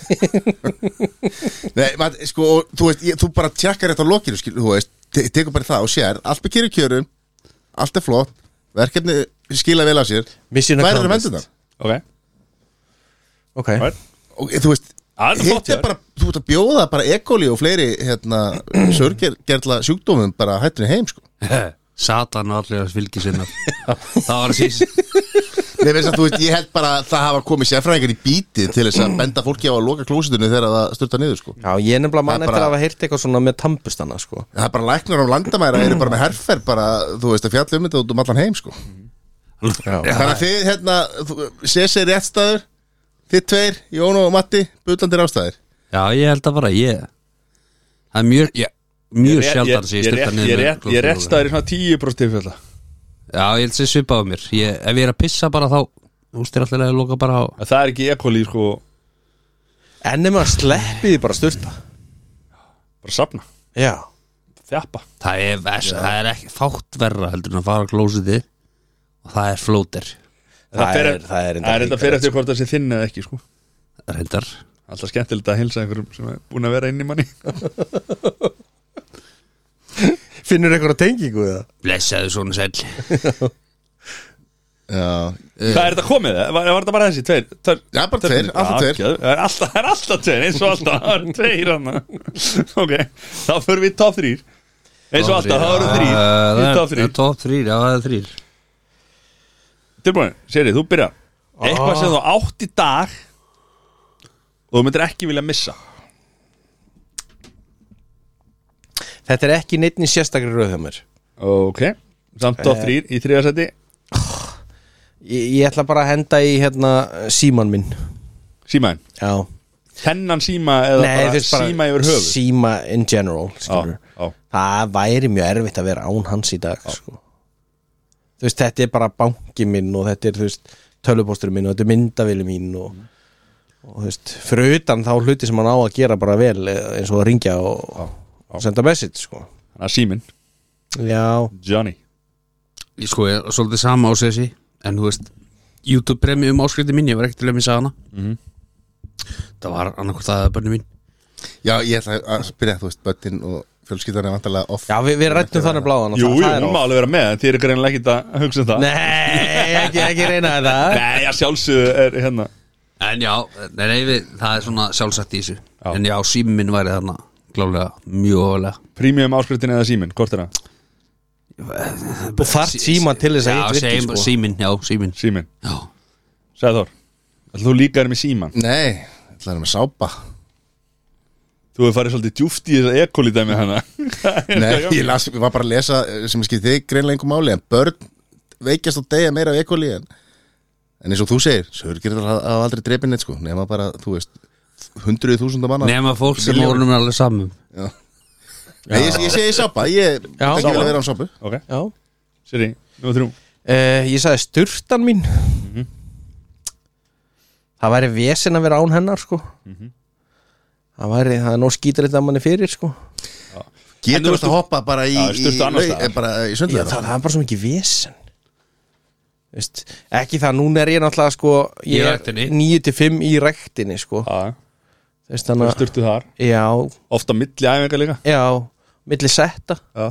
Nei, sko, þú veist, þú bara tjakkar þetta á lokinu, þú veist, tekur bara það og sér, allt með kjörum, allt er flott, verkefni skila vel af sér. Hvað er það vendunar? Ok. Og þú veist, hitt er bara, þú veist að bjóða bara E. coli og fleiri, sörgerla sjúkdómum bara hættunni heim, sko. Satan og allir að fylgi sinna. Það var að síst. Nei, veist að þú veist, ég held bara að það hafa komið sérfræðingar í bítið til þess að benda fólki á að loka klósitunni þegar það styrta niður, sko. Já, ég nefnilega mann eftir að hafa heyrt eitthvað svona með tampustana, sko. Það er bara læknar á landamæra, eru bara með herfer, bara, þú veist, að fjalla þetta út allan heim, sko. Þannig að þið, sér réttstæður, þið tveir, Jón og Matti, butandir ástæðir. Já, ég held að bara, það er mjög sjaldar að sé styrta niður. Ég er réttstæður í svona 10% tilfella. Já, ég held að sé svipað á mér. Ef ég er að pissa bara þá, þú styrir alltaf að loka bara á. Það er ekki E. coli, sko. En ef maður sleppiði bara styrta. Bara safna. Já. Þjappa. Það er ekki fátt verra heldur en að fara á klósiti og það er flóter. Það er enda fyrir eftir hvort það sé þinn eða ekki, sko. Reyndar. Alltaf skemmtilegt að hilsa einhverjum sem er búin að vera inn í manni. Finnur einhverja tengingu við það? Blessaðu svona sæll. Já. Hvað er þetta komið? Var þetta bara þessi? Tveir? Já, bara tveir, alltaf tveir. Það er alltaf tveir, eins og alltaf. Það er tveir hann. Ok, þá fyrir við top 3. Eins og alltaf, það eru 3. Top 3, já, það er 3. Tilbúin, Seri, þú byrja. Eitthvað sem þú átt í dag og þú myndir ekki vilja missa. Þetta er ekki neitt í sérstakri röð hjá mér. Ok, Samt top 3 í 3. seti Ég ætla bara að henda í síman minn. Símaðin Já. Þennan síma eða Nei, bara síma yfir höfuð síma in general, skilur. Já. Það væri mjög erfitt að vera án hans í dag, sko. Þú veist, þetta er bara banki minn og þetta er, þú veist, tölvupósturinn minn og þetta er myndavili mín og þú veist, fyrir utan þá hluti sem hann á að gera bara vel eins og að ringja og senda message, sko. Þannig að síminn Já. Johnny Ég sko, ég er svolítið sama á sessi. En þú veist, YouTube premium áskrifti mín, ég var ekkert til að missa hana. Það var annarkvort það börni mín. Já, ég ætla að spyrja, þú veist, börnin og fjölskyldan er vantarlega off. Já, við rættum þannig bláðan. Jú, hún má alveg vera með, þið eru greinilega ekkert að hugsa um það. Nei, ekki reyna þetta. Nei, að sjálfsögðu er hérna. En já, það er svona sjálfsagt í þessu. En já, síminn minn væri þarna klálega mjög ofalega. Premium áskriftin eða síminn, hvort er það? Og þarft síman til þess að Já, virki, sko. síminn. Síminn, Já. sagði Þór þú líka er með síman. Nei, það er með sápa. Þú hefur farið svolítið djúft í þessa E-coli dæmi hana. Nei, ég var bara að lesa sem ég skil þig greinlega einhver máli, en börn veikjast og deyja meira af E-coli en eins og þú segir, sörgir það hafa aldrei drepið neitt, sko, nema bara, þú veist 100.000 manna. Nema fólk sem vorum alveg saman. Já. Ég segi sápa, ég ekki vel að vera á sápu. Ok, Já. Siri, nú 3. Ég sagði sturtan mín. Það væri vesen að vera án hennar, sko. Það er nóg skítalegt að manni fyrir, sko. Getur þú að hoppa bara í sundlega? Það er bara svo mikið vesen. Veist, ekki það, núna er ég náttúrulega, sko, ég er 9-5 í ræktinni, sko. Veist, Það sturtu þar. Já. Ofta milli æfingar líka. Já, milli setta. Já.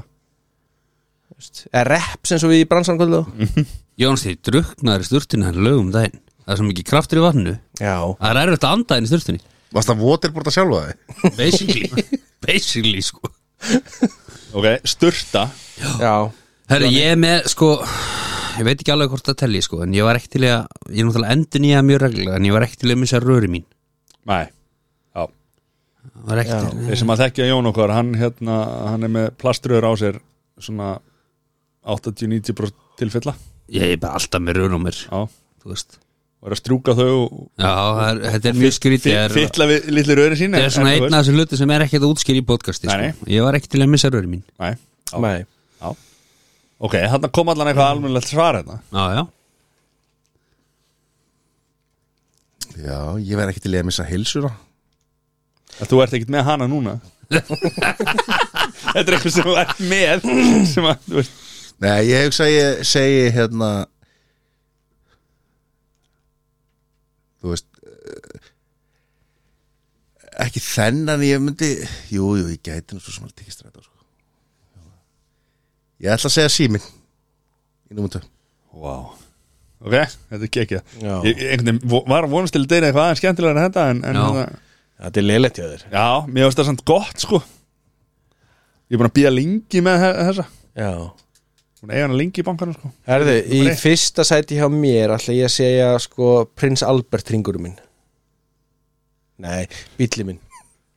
Reps eins og við í bransanskvöldu. Jóns, þið druknaður í sturtinu hann lögum daginn. Það er svo mikið kraftur í vatnu. Já. Það er erfitt að anda inn í sturtinu. Varst það waterboard að sjálfa þig? Basically, sko. Ok, sturta. Já. Herru, ég er með, sko, ég veit ekki alveg hvort það telli, sko, en ég var ekki til að, ég er náttúrulega endun í það mjög reglulega, en ég var ekki til að missa röri mín. Nei. Já. Það var ekki til. Þeir sem að þekkja Jón okkar, hann er með plaströður á sér svona 80-90% tilfella. Ég er bara alltaf með rör á mér. Já. Þú veist. Og er að strúka þau og Já, þetta er mjög skrítið. Fytla við litli röri sín. Það er svona einn af þessu hluti sem er ekkert að útskýra í podcasti, sko. Ég var ekki til að missa röri mín. Nei. Nei. Já. Ok, þarna kom allan eitthvað almennilegt svar hérna. Já. Já, ég verð ekki til að missa heilsuna. Þú ert ekkert með hana núna. Þetta er eitthvað sem þú ert með sem að, þú veist. Nei, ég hugsa að ég segi hérna, þú veist, ekki þennan ég myndi, jú, ég gæti nú svo sem alveg tekið strætó, sko. Ég ætla að segja síminn í númer 2. Vá. Ok, þetta er gekkja. Já. Ég einhvern veginn var að vonast til að deyra eitthvað aðeins skemmtilega en þetta en Þetta er leiðilegt hjá þér. Já, mér finnst það samt gott, sko. Ég er búin að bíða lengi með þessa. Já. Búin að eiga hana lengi í bankanum, sko. Herðu, í fyrsta sæti hjá mér ætla ég að segja, sko, Prins Albert ringurum minn. Nei, bíllinn minn.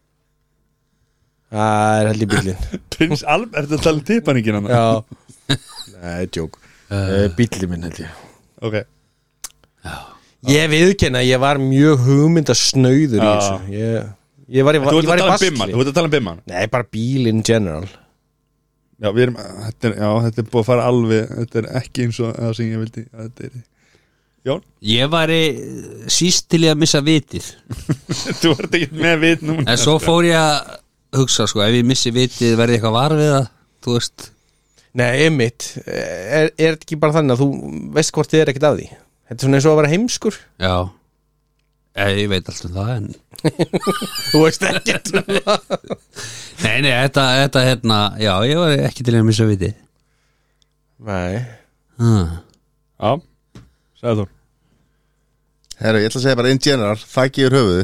Það er held í bíllinn. Prins Albert, ertu að tala um tippaningin hann? Já. Nei, djók. Bíllinn minn held ég. Ok. Já. Ég viðkenna, ég var mjög hugmyndasnauður í þessu. Ég var í baskli. Þú ert að tala um bimman? Nei, bara bíl in general. Já, þetta er búið að fara alveg, þetta er ekki eins og það sem ég vildi að þetta er. Jón? Ég væri síst til ég að missa vitið. Þú ert ekki með vit núna. En svo fór ég að hugsa, sko, ef ég missi vitið verði eitthvað var við það, þú veist. Nei, einmitt. Er þetta ekki bara þannig að þú veist hvort þið er ekkert af því? Þetta er svona eins og að vera heimskur. Já. Ég veit allt um það, en Þú veist ekkert um það. Nei, þetta hérna, já, ég var ekki til að missa vitið. Nei. Já, sagði þú. Herru, ég ætla að segja bara in general, þakki yfir höfuðu.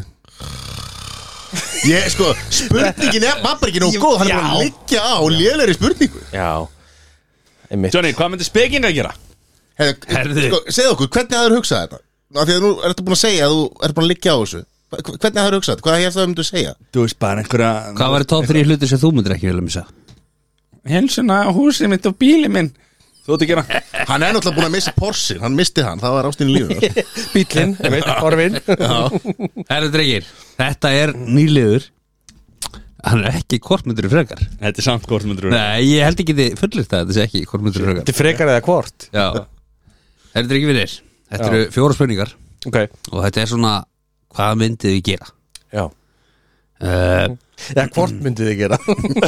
Ég, sko, spurningin var bara ekki nóg góð. Hann er bara að liggja á lélegri spurningu. Já. Einmitt. Johnny, hvað myndi speking að gera? Herðu. Sko, segð okkur, hvernig hafður hugsað þetta? Af því að nú ertu búin að segja að þú ert búin að liggja á þessu. Hvernig hafður hugsað þetta? Hvað hefði það myndu að segja? Þú veist bara einhverja. Hvað var top 3 hlutir sem þú myndir ekki vilja missa? Helsuna, húsið mitt og bílið minn. Þú ert að gera Hann er náttúrulega búin að missa Porsche, hann misti hann, það var ástinni lífur Bíllinn, orfin Herru drengir, þetta er nýliður. Hann er ekki kortmyndur frekar. Þetta er samt hvort myndir Nei, ég held ekki þið fullist að þetta sé ekki kortmyndur frekar. Þetta er frekar eða hvort Já. Herru drengir vinir, þetta eru 4 spurningar Ok, og þetta er svona, hvað myndið við gera? já Já, hvort myndið þið gera?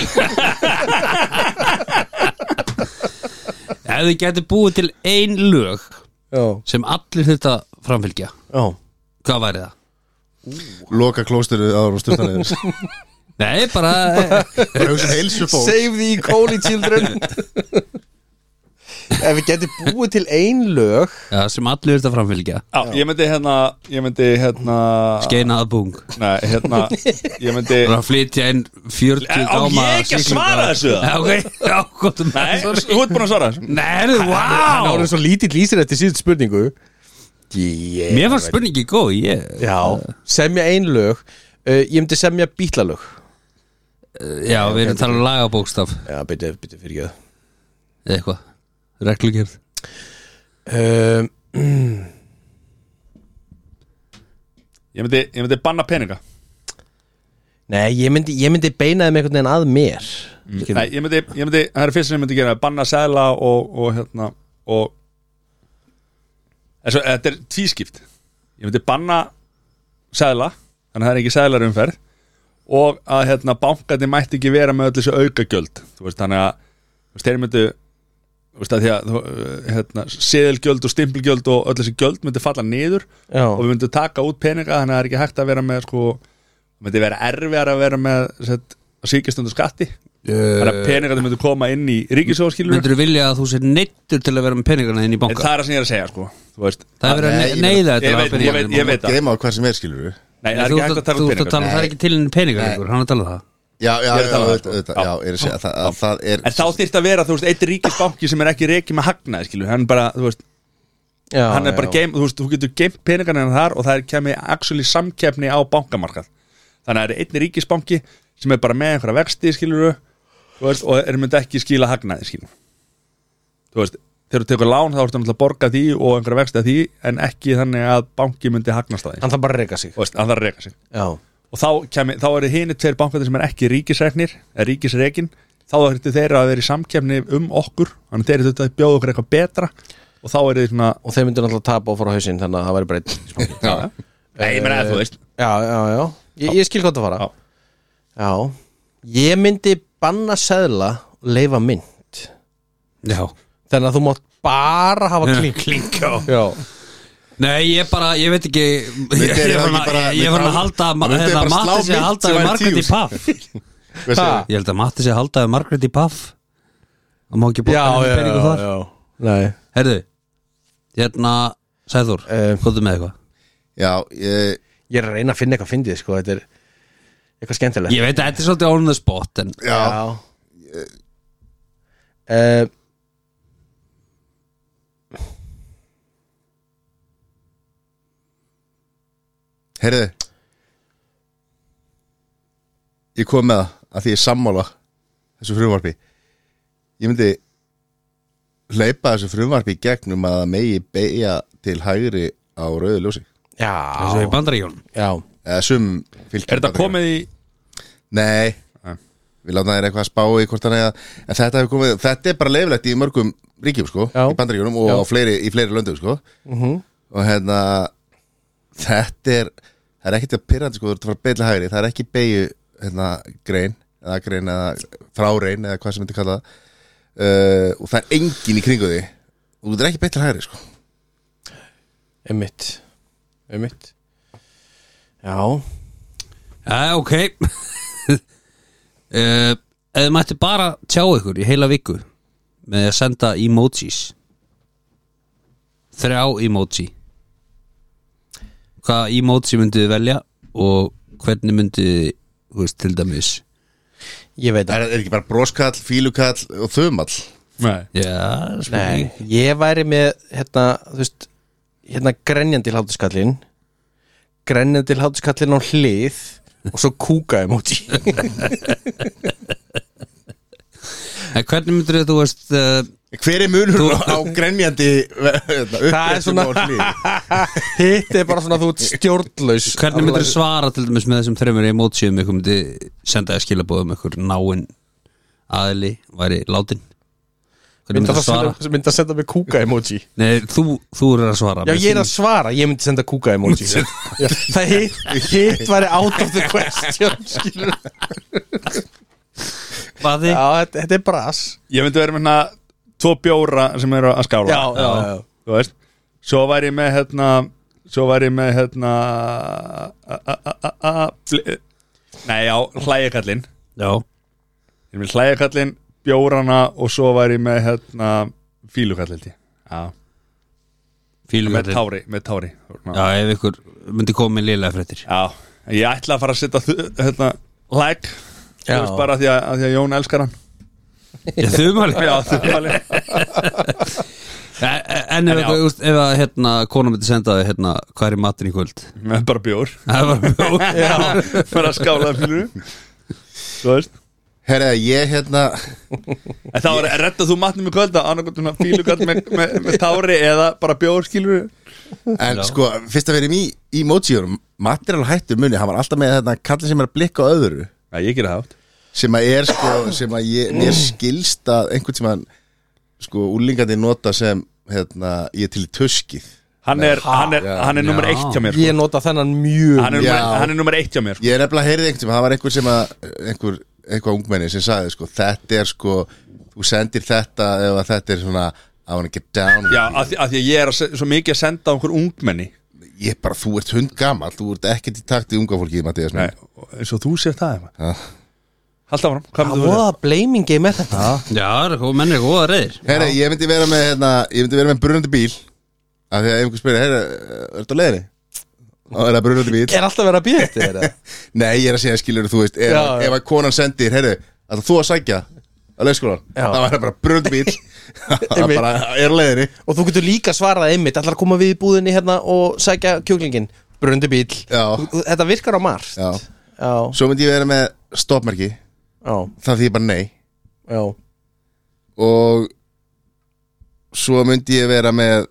Ef þið getur búið til ein lög Já, sem allir þetta framfylgja, já hvað væri það? Loka klósturðu áður og styrta niður Nei, bara Bara hugsa heilsu fólk Save the Holy Children Ef við getum búið til ein lög já, sem allir þetta framfylgja. Já, ég myndi Skeina að bung. Nei, ég myndi Bara að flytja inn 40 Á gáma ég ekki að svara þessu? Já, ok, já, gott um Nei, þú ert búin að svara þessu Nei, Hann wow árið svo lítill í sér eftir síðan spurningu Mér fannst spurningi góð, Já, semja ein lög Ég myndi semja bítlalög Já, við erum að tala um lagabókstaf Já, byrju fyrir ég eða eitthvað, reglugerð. Ég myndi banna peninga Nei, ég myndi beina þeim einhvern veginn að mér Nei, ég myndi, það er fyrst sem ég myndi gera banna seðla og þetta er tvískipt Ég myndi banna seðla þannig að það er ekki seðlar umferð og að bankandi mætti ekki vera með öll þessu aukagjöld þannig að þeir myndu að því að seðilgjöld og stimpilgjöld og öll þessi gjöld myndi falla niður Já. og við myndum taka út peninga þannig að það er ekki hægt að vera með myndi vera erfiðar að vera með að síkjast undir skatti þannig að peninga myndu koma inn í ríkissjóðskilur Myndur þú vilja að þú sér neittur til að vera með peningarna inn í en banka? það er það sem ég er að segja Það er verið að neyða þetta Ég veit það Greima á hvað sem er skilur Nei, það er ekki hægt að taka út peninga Það er ekki til henni peningar ykkur, hann er að tala um það. Já, Ég er að tala um það, sko. já, ég er að segja að það er En þá þyrfti að vera, eitt ríkisbanki sem er ekki rekið með hagnaði, skilur hann bara, Já, hann er bara geim, þú getur geimt peningarna hennar þar og það er kemur actually samkeppni á bankamarkað þannig að það er einn ríkisbanki sem er bara með einhverja vexti, skilur og myndi ekki skila hagnaði, skilur þegar þú tekur lán þá ertu náttúrulega að borga því og einhverja vexti að því en ekki þannig að banki myndi hagnast að því Hann þarf bara að reka sig hann þarf að reka sig Já, og þá eru hinir 2 bankarnir sem er ekki ríkisreknir eða ríkisrekin þá þurftu þeirra að vera í samkeppni okkur þannig þeir þurftu að bjóða okkur eitthvað betra og þá er þið og þeir myndir náttúrulega tapa og fara á hausinn þannig að það væri bara einn Nei, ég meina þú veist Já Ég skil hvað það fara Já Ég myndi banna seðla og leifa mynd Já. Þannig að þú mátt bara hafa klink Já Nei, ég veit ekki Ég var að halda Matti sé að halda við Margrét í Paff Ég held að Matti sé að halda við Margrét í Paff Það má ekki borga henni peningu þar Nei Herðu, Sæður, hvað er með eitthvað? Já, Ég er að reyna að finna eitthvað fyndið sko. Þetta er eitthvað skemmtilegt Ég veit að þetta er svolítið on the spot en já Heyrðu Ég kom með það að því ég sammála þessu frumvarpi Ég myndi hleypa þessu frumvarpi í gegnum að það megi beigja til hægri á rauðu ljósi eins og í Bandaríkjunum. Já eða sum fylgir Er þetta komið í Nei, við látum það eitthvað að spá í hvort hann en þetta hefur komið, þetta er bara leiflegt í mörgum ríkjum sko, Já. í Bandaríkjunum og í fleiri löndum sko og þetta það er ekkert að pirrandi sko, þú ert að fara að beigja hægri, það er ekki beigju grein eða frárein eða hvað sem myndi kalla það og það er engin í kringu því og þú ert ekki beigja hægri sko. Einmitt Já Ok Ef þið mætti bara tjá ykkur í heila viku með að senda emojis 3 emoji hvaða emoji myndið þið velja og hvernig myndið þið, þú veist, til dæmis Ég veit Er ekki bara broskall, fílukall og þumall? Nei Já, spurning. Nei, ég væri með þú veist, grenjandi hlátuskallinn á hlið og svo kúka emoji En hvernig myndir þið, þú veist Hver er munur á grenjandi Það er svona Hitt er bara svona þú ert stjórnlaus. Hvernig myndir svara til dæmis með þessum þreymur emojium ykkur myndi senda þér skilabóðum ykkur náinn aðili væri látin? Hvernig myndir svara? Myndi að senda mig kúka emoji. Nei, þú er að svara. Já, ég er að svara, ég myndi senda kúka emoji. Já, það hitt væri out of the question, skilur. Baði? Já, þetta er bras. Ég myndi vera með hérna 2 bjóra sem eru að skála. Já. Þú veist. Svo væri ég með Nei, já, hlæjakallinn. Já. Ég vil hlæjakallinn, bjórana og svo væri ég með fílukall. Já. Fílukall. Með tári. Já, ef ykkur myndi koma með liðlega fréttir. Já. Ég ætla að fara að setja like. Þú veist bara því að Jón elskar hann. Já, þumali. Já, þumali. En ef að kona myndi senda þig hvað er í matinn í kvöld? Með bara bjór. Það er bara bjór. Já, bara að skála fílunum. Þú veist. Herra, ég En þá reddað þú matnum í kvöld að annarkvæmt fílukall með tári eða bara bjór, skilur. En sko, fyrst að vera í emojiunum Matti er alveg hættur munni, hann var alltaf með kallin sem er að blikka á öðru. Já, ég gera það átt. Sem að er sko, mér skilst að einhvern sem hann sko, úlingandi nota sem ég er til í tuskið. Hann er nummer 1 hjá mér sko. Ég nota þennan mjög. Hann er nummer 1 hjá mér sko. Ég er nefnilega heyrið einhvern sem, það var einhver sem að eitthvað ungmenni sem sagði sko, þetta er sko, þú sendir þetta ef að þetta er svona I wanna get down. Já, af því að ég er svo mikið að senda á einhver ungmenni. Ég bara, þú ert hundgamall, þú ert ekkert í takt í unga fólki, Mattias. Nei, eins og þú sér það eitthvað. Halda áfram. Það var blaming game með þetta. Já, menn er góða reyðir. Herra, ég myndi vera með brunandi bíl. Af því að einhver spyrir, herra, ertu á leiðinni? Og er það brunandi bíl? Er alltaf verið að býða þetta? Nei, ég er að segja, skilur þú veist, ef að konan sendir, herra, að þú að sækja á leikskólan, það var bara brunandi bíl. Það bara er á leiðinni. Og þú getur líka svarað einmitt, allar að koma við í búðinni hérna og sækja kjúklingin. Brunandi bíl. Þetta virkar á margt. Já. Svo myndi ég vera með stoppmerki. Það því bara nei. Já. Og svo myndi ég vera með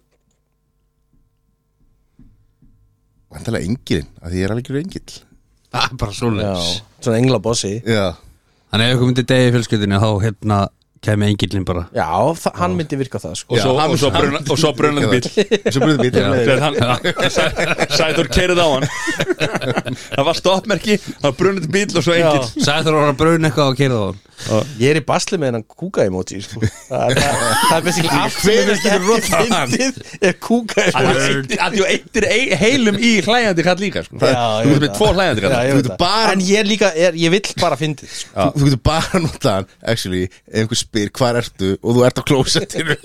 vantilega engilinn, af því ég er alveg ekki engill. Það er bara svoleiðis. Svona englabossi. Já. Þannig ef ykkur myndi degi í fjölskyldinu þá kemi engillin bara. Já, hann myndi virka það sko. Og svo brunandi bíl. Svo brunandi bíl. Sæður keirið á hann. Það var stoppmerki, það var brunandi bíl og svo engill. Sæður var að bruna eitthvað og keirið á hann. Ég er í basli með hennan kúka emoji sko. Það er basically allt sem við fyndið er kúka emoji. Það er eittir heilum í hlæjandi kall líka sko. Þú getur með 2 hlæjandi kall. En ég líka, ég vill bara fyndið sko. Þú getur bara nota hann, actually, ef einhver spyr hvar ertu og þú ert á klósettinu.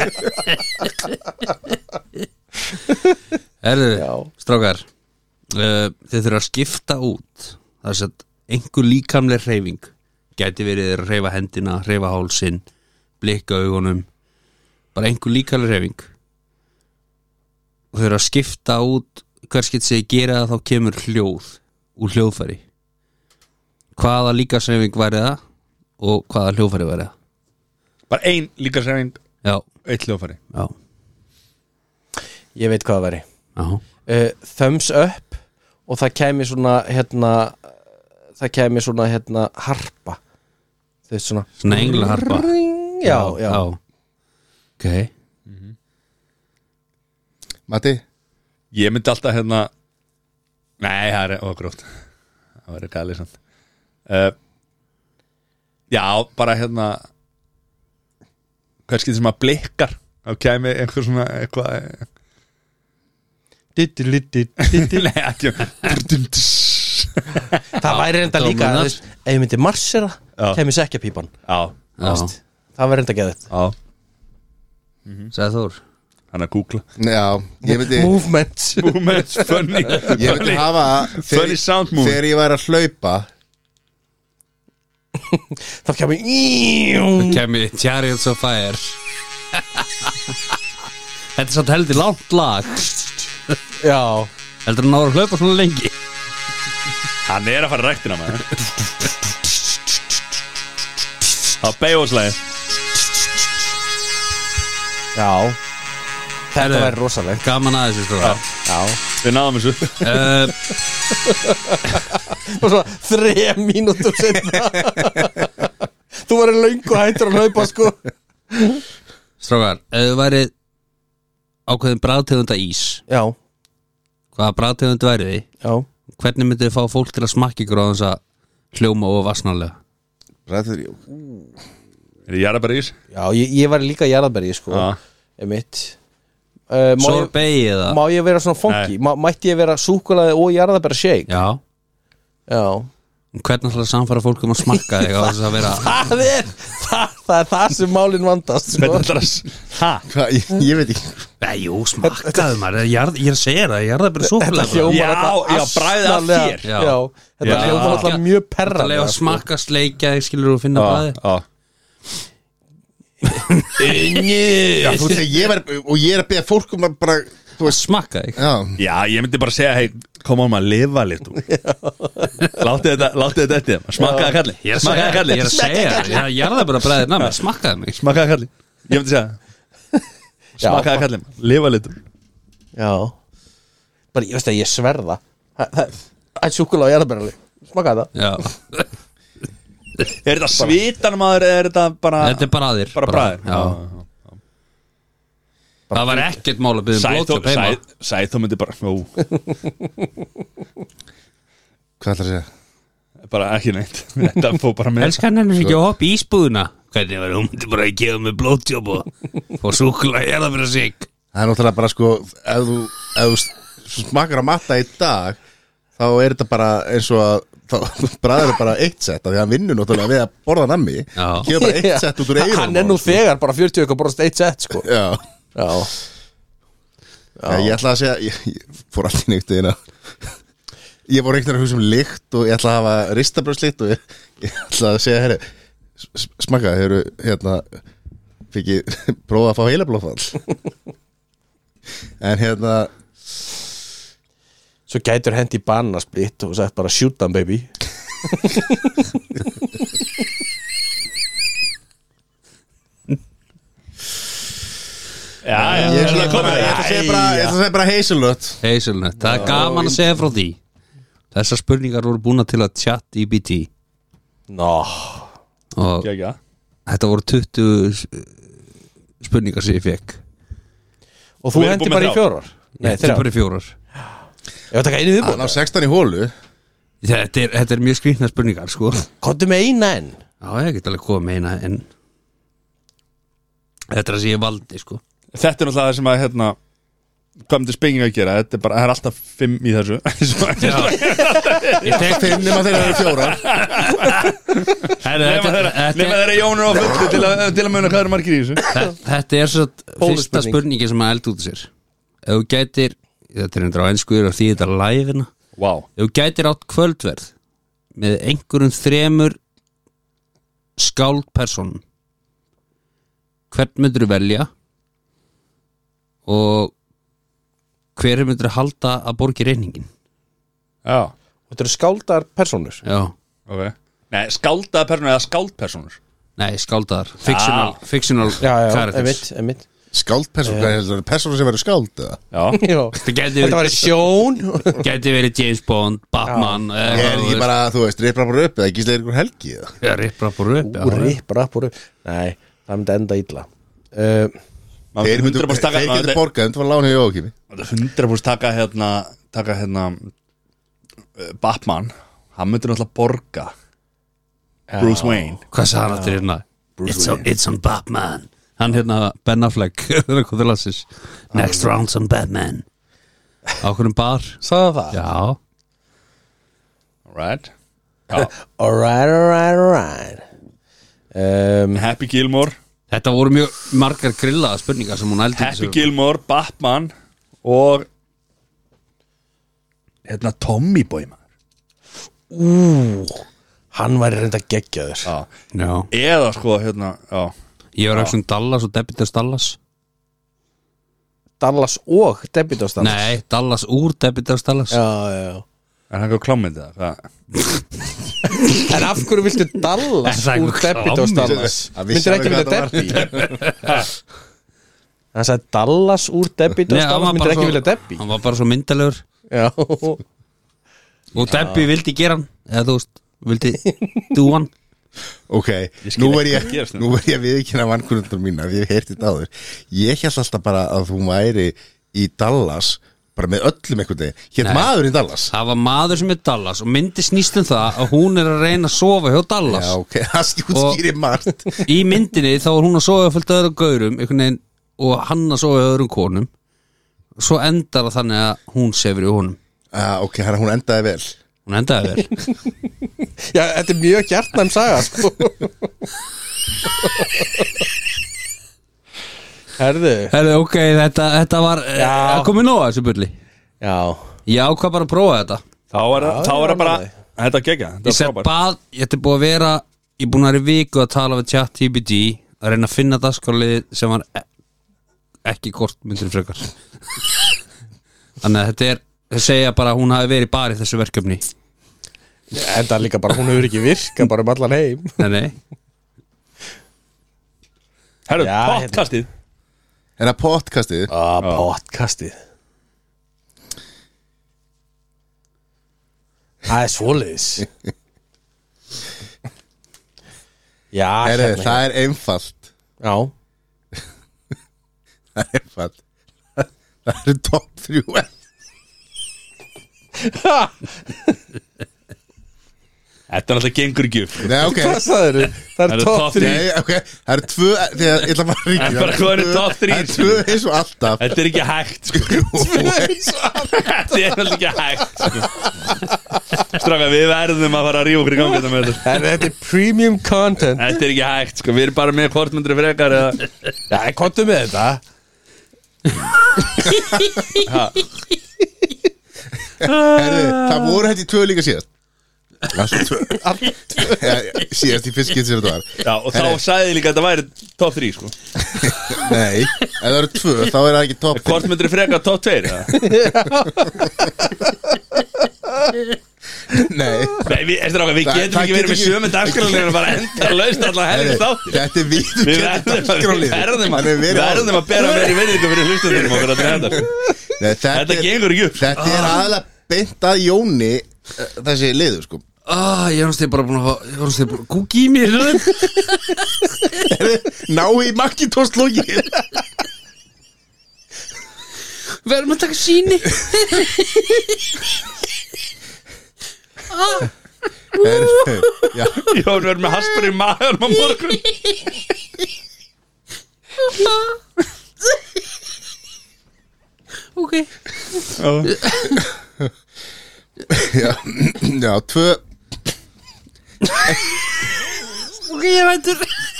Strákar, þið þurfa að skipta út. Það er að einhver líkamleg hreyfing gæti verið að hreyfa hendina, hreyfa hálsinn, blikka augunum, bara einhver líkamleg hreyfing. Og þau eru að skipta út hvers getur sig gera það, þá kemur hljóð úr hljóðfæri. Hvaða líkamshreyfing væri það og hvaða hljóðfæri væri það? Bara ein líkamshreyfing, eitt hljóðfæri. Já. Ég veit hvað það væri. Já. Thumbs up og það kæmi svona harpa. Þau veist svona englaharpa. Já. Ok. Matti? Ég myndi alltaf nei, það er gróft. Það verður gælið samt. Já, bara hverskið sem að blikkar. Þá kæmi einhver svona eitthvað. Nei, ekki. Það væri reynda líka ef ég myndi marsera kemur sekkjapípan. Það væri reynda geðið. Sæði Þór. Hann að googla. Já, ég myndi Movements funny. Ég myndi hafa funny sound move. Þegar ég væri að hlaupa það kemur Chariots of Fire. Þetta er samt heldur langt lag. Já. Heldur hann að hlaupa svona lengi. Hann er að fara ræktina maður. Það Beowulfslæði. Já, þetta væri rosalegt. Gaman að þessu stóra. Já. Við náðum þessu Og svo 3 mínútur setna þú væri löngu hættur að hlaupa sko. Strákar, ef þið væri ákveðin bragðtegunda ís, Já, hvaða bragðtegund væri þið? já. Hvernig myndið þið fá fólk til að smakka ykkur á þess að hljóma og vassnarlega? Bræður, Er það jarðabæri ís? Já, ég væri líka jarðarbergi sko. Einmitt Sorbet eða? Má ég vera svona funky? Mætti ég vera súkkulaði og jarðarbergi shake? Já. Já. Hvernig ætlar að samfara fólk að smakka þig á þess að vera? Það er það sem málin vandast sko. Hvernig ætlar að hvað, ég veit ekki. Nei, jú, smakkaðu maður. Ég er að segja það, ég er það bara Þetta súkulega. hljómar Já, bragðið af þér. Já, þetta hljómar alltaf mjög Það perrandi lega að smakka, sleikja þig, skilur og finna bræði. Já, þú veist, ég er að beða fólk að bara, þú veist, Smakka þig. Já, ég myndi bara segja, hei, koma maður að lifa lit Láttu þetta eftir Smakkaði kalli Ég er að segja það, ég er það bara bræðið námi, smakkaði mig. Smakkaði kalli Ég myndi segja Smakkaði kalli, lifa lit Já. Bara, ég veist að ég sverða það er súkkulaði og jarðarbergi. Smakkaði það. Já. Er þetta svitan maður eða er þetta bara Þetta er bara aðir. Bara bragðið? Já. Það var ekkert mál að byggja blóttöp heima. Sæþó myndi bara hvað ætlar að segja? Bara ekki neitt Þetta fór bara með Elskan henni ekki að hoppa í ísbúðuna. Hvernig var hún myndi bara að gefa mig blóttöp og súkulega er það fyrir sig. Það er náttúrulega bara sko, ef þú smakar að matta í dag, þá er þetta bara eins og að bræður er bara 1 set af því að hann vinnur náttúrulega við að borða nammi. Gefa bara 1 set út úr eyrunum. Hann er nú þegar bara 40 eitthvað borðast 1 set sko. Já. Já. Ég ætla að segja, ég fór alltaf neitt eina. Ég fór einhvern veginn lykt og ég ætla að hafa ristabröðslykt og ég ætla að segja, herri, smakka, hérna fikk prófa að fá heilablóðfall. En hérna Svo gætur hendi banasplitt og sagt bara shoot them baby. ég ætla að segja bara hazelnut. Hazelnut, það er gaman að segja frá því. Þessar spurningar voru búna til að ChatGPT og þetta voru 20 spurningar sem ég fekk. Og þú hendi bara í 4? Nei, 3 bara í 4. Ég veit ekki einu viðbúð. Hann á 16 í hólu. Þetta er mjög skrýtna spurningar sko. Komdu með eina enn. Já, ég get alveg komið með eina en þetta er að sé ég valdi sko. Þetta er náttúrulega það sem að hérna hvað myndir spenging að gera, þetta er bara, það er alltaf 5 í þessu Ég tek 5 nema þeir eru 4 nema þeir eru Jónur á fullu til að muna hvað eru margir í þessu. Þetta er svo fyrsta spurningi sem að elda út sér. Ef þú gætir, þetta er endur á enskuður og því þetta er live-ina. Ef þú gætir átt kvöldverð með einhverjum 3 skáldpersonum, hvern myndir þú velja og hver myndir þú halda að borgi reyningin? Já. Þetta eru skáldar persónur. Já. Okay. Nei, skáldaðar persónur eða skáldpersónur? Nei, skáldaðar, fictional characters. Einmitt. Skáldpersónur, persónur sem verður skáld eða? Já. Þetta var í sjón. Gæti verið James Bond, Batman. Ég er ekki bara, þú veist, Rip Rappur upp eða ekki slegir ykkur helgi eða? Já, Rip Rappur upp. Rip Rappur upp. Nei, það myndi enda illa. Þeir getur borgað, þetta var lána í ókými. 100% taka hérna Batman, hann myndi náttúrulega borga Bruce Wayne. Hvað sagði hann aftur hérna? It's on Batman. Hann hérna Ben Affleck Next round's on Batman. Ákveðum bar. Sagði það? Já. Alright. Alright. Happy Gilmore. Þetta voru mjög margar grillaða spurningar sem hún eldi. Happy Gilmore, Batman og hérna Tommy Boy maður. Hann væri reynda geggjaður. Já. Eða sko hérna, já. Ég var ekki Dallas og Debitos Dallas. Dallas og Debitos Dallas? Nei, Dallas úr Debitos Dallas. Já. Er það eitthvað klámið það? En af hverju viltu Dallas úr Debitos Dallas? Myndir ekki með Debi? Hann sagði Dallas úr Debbie Nei, Dallas myndir ekki vilja Debbie Hann var bara svo myndalegur Já, Og Debbie vildi gera hann Eða þú veist, vildi do hann Ok, skil nú ekki er hvað gerist ég viðkynna vankunundar mína því ég hef heyrt þetta áður. Ég held alltaf bara að þú væri í Dallas bara með öllum einhvern veginn. Hér Nei. maður í Dallas. Það var maður sem er Dallas Og myndi snýst það að hún er að reyna að sofa hjá Dallas Já, ok, það skýrir margt. Í myndinni þá var hún að sofa fullt öðrum gaurum einhvern veginn Og hann að sofa hjá öðrum konum Svo endar það þannig að hún sefur í honum Ok, hérna hún endaði vel. Hún endaði vel Já, þetta er mjög hjartnæm saga sko. Herðu ok, þetta var komið nóg að þessu bulli Já, Ég ákvað bara að prófa þetta Þá er það bara Þetta gegja, Ég þetta seg er frábært ég ætti búið að vera Ég er búin að vera í viku að tala við ChatGPT Að reyna að finna dagskrálið sem var ekki kort myndir frekar Þannig að þetta er Það segja bara að hún hafi verið bara í þessu verkefni enda líka bara hún hefur ekki virka bara allan heim Nei Herru, Já, podcastið Hérna podcastið. Podcastið Það er svoleiðis Já, Það er einfalt. Já Það er einfalt. Það eru top 3. Þetta er alltaf gengur ekki upp Nei, ok. Hvað sagðirðu? Það er top 3 Nei, ok, það eru 2. Þegar ég ætla bara að ríkja. En bara hvað er top 3? Það eru 2 eins og alltaf. Þetta er ekki hægt sko. Þetta er alltaf ekki hægt sko. Stráka, við verðum að fara að rífa okkur í gangi þetta með þetta Þetta er premium content Þetta er ekki hægt sko. Við erum bara með kortmyndri frekar eða... Já, komdu með þetta Herri, það voru hætti 2 líka síðast. Alltaf 2. Síðast í fyrst getur þetta var. Já, og þá sagði ég líka að þetta væri top 3 sko. Nei, ef það eru 2 þá er það ekki top 3. Kortmyndri frekar top 2 eða? Nei, Við getum ekki verið með sömu dagskrálinu og bara enda laust alla helgins þáttir þetta er Við verðum að bera meiri virðingu fyrir hlustunum okkur að þetta sko. Þetta gengur ekki upp Þetta er aðalega beint að Jóni þessi liður sko. Ég var bara búin að kúki í mér Ná í Macintosh-login. Verðum að taka síni Já, Jón verður með haspar í maðurum á morgun Ok já, 2. Ok, ég veitur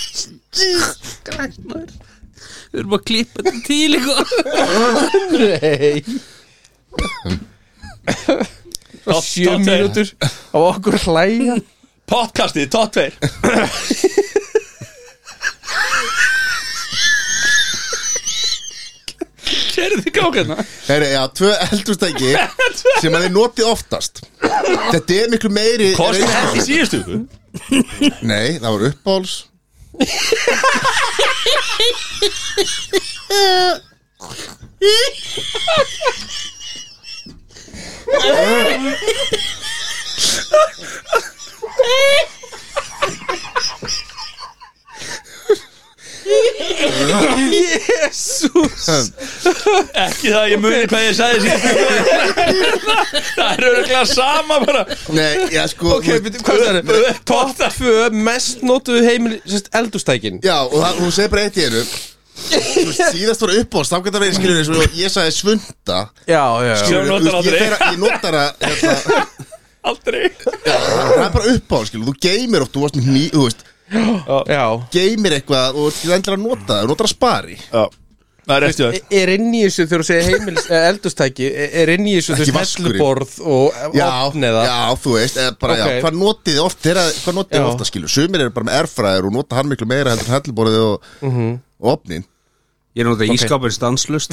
Við erum að klippa þetta til eitthvað Nei Top 7 2. mínútur á okkur hlæja Podcastið, top 2 Kerðu þið gáð hérna Herri, já, 2 eldhústæki sem að þið notið oftast. Þetta er miklu meiri. Kostið þetta í síðustu viku? Nei, það var uppáhalds. Jésús Ekki það að ég muni hvað ég sagði síðustu viku Það er örugglega sama bara Nei, já, sko. Ok, hvað er það? Top 2 mest notuðu heimil eldústækin Já, og hún segir bara eitt í einu. Síðast voru uppáhalds, þá getur það verið skilur eins og ég sagði svunda. Já Sjón notar aldrei. Ég notar að Aldrei það er bara uppáhalds, skilur. Þú geymir oft, þú varst með þú veist, Já geymir eitthvað og þú endur að nota það, þú notar að spari. Já Það er eftir það Er inn í þessu þegar þú segir heimil eldústæki Er inn í þessu þú Ekki veist vaskurinn. helluborð og opn eða já, þú veist, bara, Ok. já, hvað notið þið oft, hvað notið þið ofta, skilur. Sumir eru bara með airfryer og nota hann miklu meira heldur en helluborðið og opnin. Ég er náttúrulega ískapur stanslust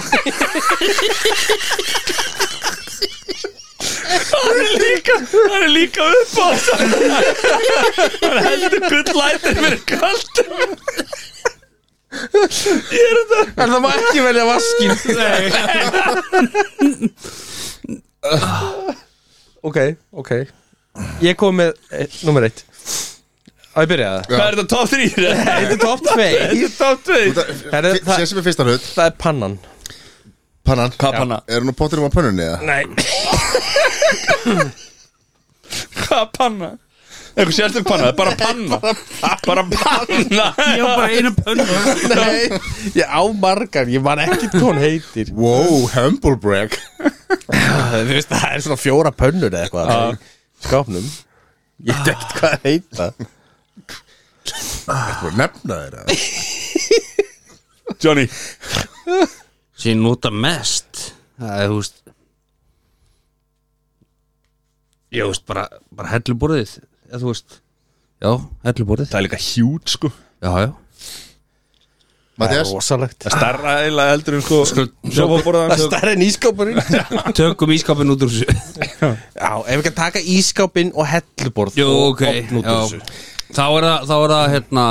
Það er líka uppáhalds Það er heldur gull lætir fyrir kalt En það má ekki velja vaskin. Ok Ég kom með nummer 1. Á ég byrja það. Hvað er þetta top 3? Þetta er top 2. Þetta er top 2. Sér sem er fyrsta hlut. Það er pannan. Pannan. Hvað panna? Er hún á pottinum á pönnunni eða? Nei. Hvað panna? Eitthvað sérstök panna, það er bara panna. Bara panna. Ég var bara einu pönnu. Nei. Ég á margar, ég man ekki hvað hún heitir. Wow, humble brag. Þú veist, það er svona 4 pönnur eða eitthvað í skápnum. Ég veit ekkert hvað það heita. Ertu að nefna þeirra? Johnny. Sér nota mest. Það er, þú veist. Ég veist, bara helluborðið. Eða þú veist. Já, helluborðið. Það er líka hjút sko. Já Það Mattias? er rosalegt. Það er starra eiginlega heldur en sko sofaborðan. Það er stærri en ískápurinn. Tökum ískapin út úr þessu. Já, ef við kan taka ískápinn og helluborð. Jú, og ok ofn út úr þessu. Þá er það hérna.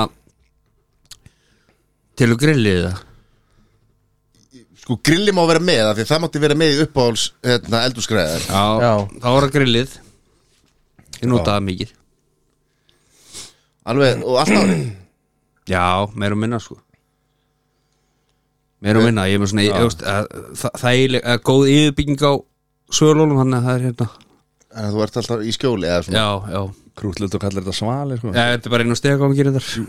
Til og grillið það. Sko grilli má vera með af því það mátti vera með í uppáhalds eldúsgræðar. Já, þá er það grillið. Ég nota það mikið. Alveg, og allt árið. Já, meir og minna sko. Meir og minna, ég er með svona það er góð yfirbygging á svölunum, þannig að það er hérna. En þú ert alltaf í skjóli eða svona. Já Krútlut og kallar þetta svali sko. Já, þetta er bara einu steg á að gera þetta.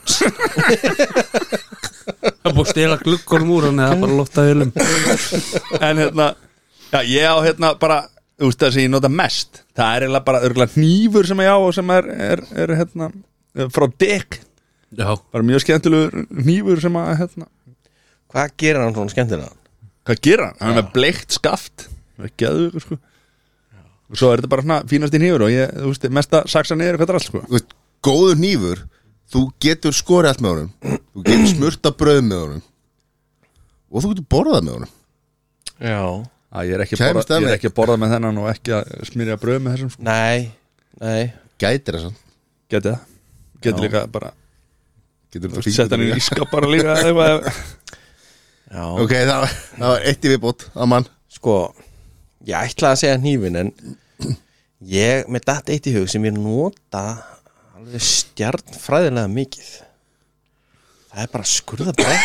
Það búið að stela gluggunum úr hann, það er bara að lofta vilum. En hérna, já, ég á hérna bara, þú veist það sem ég nota mest. Það er eiginlega bara örgulega hnífur sem ég á og sem er hérna frá Dick. Já. Bara mjög skemmtilegur hnífur sem að hérna. Hvað gerir hann svona skemmtilega? Hvað gera hann? Hann er með bleikt skaft. Það er geðugur sko. Og svo er þetta bara svona fínast í hnífur og ég, þú veist, mesta saksa niður hvað það er allt sko. Þú veist, góður hnífur, þú getur skorið allt með honum. Þú getur smurta brauð með honum. Og þú getur borðað með honum. Já. Ég er ekki að borða með þennan og ekki að smyrja brauð með þessum sko. Nei Gætir það svona. Geti það. Geti líka bara Sett hann í ískap bara líka eitthvað. Já. Ok, það var eitt í viðbót að mann. Sko, ég ætlaði að segja hnífin en með datt eitt í hug sem ég nota alveg stjarnfræðilega mikið. Það er bara skurðabrett.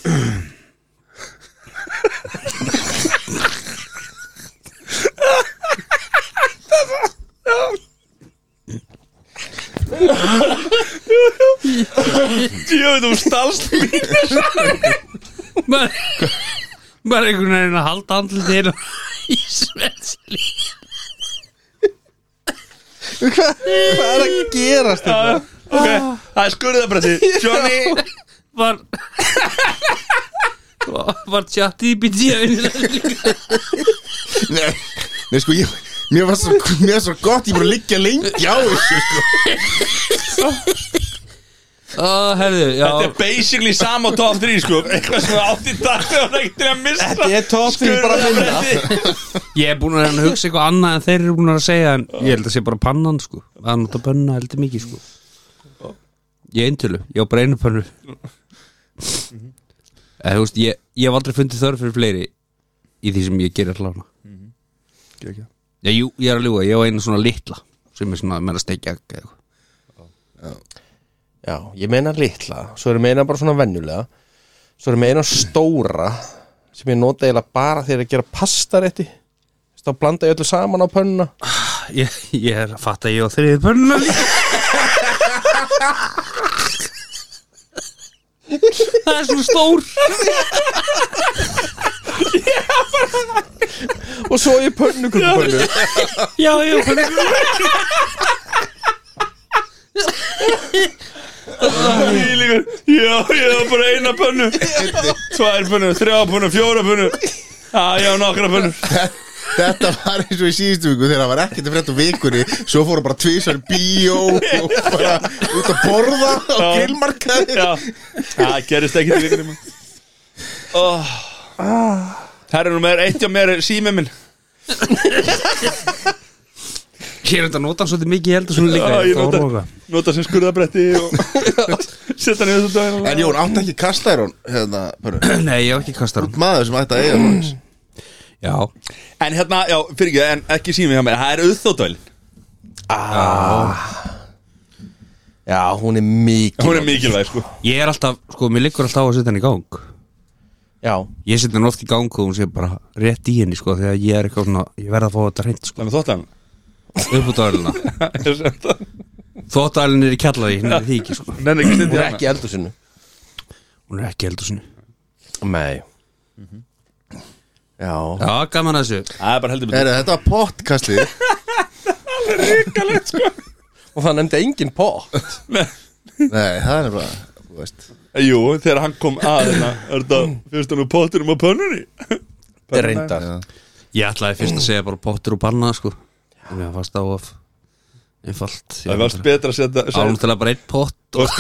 Þú stalst mínu Bara einhvern veginn að halda andlið í svetsli. Hvað er að gerast þetta? Ok, það er skurðabrætti. Johnny Var tjattið í bítíðinu. Nei, sko, mér var svo gott, ég bara liggja lengi á þessu, sko. Herðu, já. Þetta er basically sama top 3 sko. Eitthvað sem átt í dag og það ekki til að missa. Þetta er top 3 bara að finna. Ég er búin að reyna að hugsa eitthvað annað en þeir eru búin að segja, en ég held að sé bara pannan sko. Það nota pönna heldur mikið sko. Ég eintölu, ég á bara einu pönnu. Þú veist, ég hef aldrei fundið þörf fyrir fleiri í því sem ég gerir hlána. Jú, ég er að ljúga, ég á einu svona litla sem er svona með að steikja eitthvað. Já, ég meina litla. Svo er ég meina bara svona venjulega. Svo er ég meina stóra sem ég nota eiginlega bara þegar ég gera pastarétti. Þá blanda ég öllu saman á pönnuna. Ég er að fatta ég á þriðið pönnuna líka. Það er svona stór. Og svo er ég pönnukökupönnu. Já, ég pönnukökupönnu. Já, ég var bara eina pönnu. 2 pönnu, 3 pönnu, 4 pönnu. Já, nokkra pönnu. Þetta var eins og í síðustu viku þegar það var ekkert að frétta vikunni. Svo fóru bara tvisvar í bíó og bara út að borða á grillmarkaði. Já, það gerist ekki í vikunni. Það er nú með 1 og mér sími minn. Ég er þetta að nota hann svolítið mikið heldur svona líka Já, ég nota sem skurðabretti og setja hann í þessu daginn En Jón, átti ekki kastærun hérna, bara Nei, ég hef ekki kastar hann maður sem ætti að eiga svoleiðis. Já, En hérna, já, fyrir ekki, en ekki sími hjá mér Það er auðþóttavélin Já, hún er mikið Hún er mikilvæg, sko ég er alltaf, sko, mér liggur alltaf á að setja hann í gang Já, Ég setja hann oft í gang og hún sé bara rétt í henni, sko Þegar ég er eitthvað svona, ég verð að fá þetta hreint, sko Það með þóttavélina Upp út á öluna Þóttælinn er í kjallari, hún er því ekki, sko Nenni ekki hún stundið er ekki í eldhúsinu Hún er ekki heldur sinni Nei Já, Já, gaman að þessu Það er bara heldur betur Heyrðu, þetta var podcastið og það nefndi engin pott Nei, það er bara, þú veist Jú, þegar hann kom að hérna Er þetta fyrst hann úr potturum og pönnunni Reyndar Já. Ég ætlaði fyrst að segja bara pottur og panna, sko En ég fannst á af einfalt Það varst betra að setja Álum til að bara einn pott Og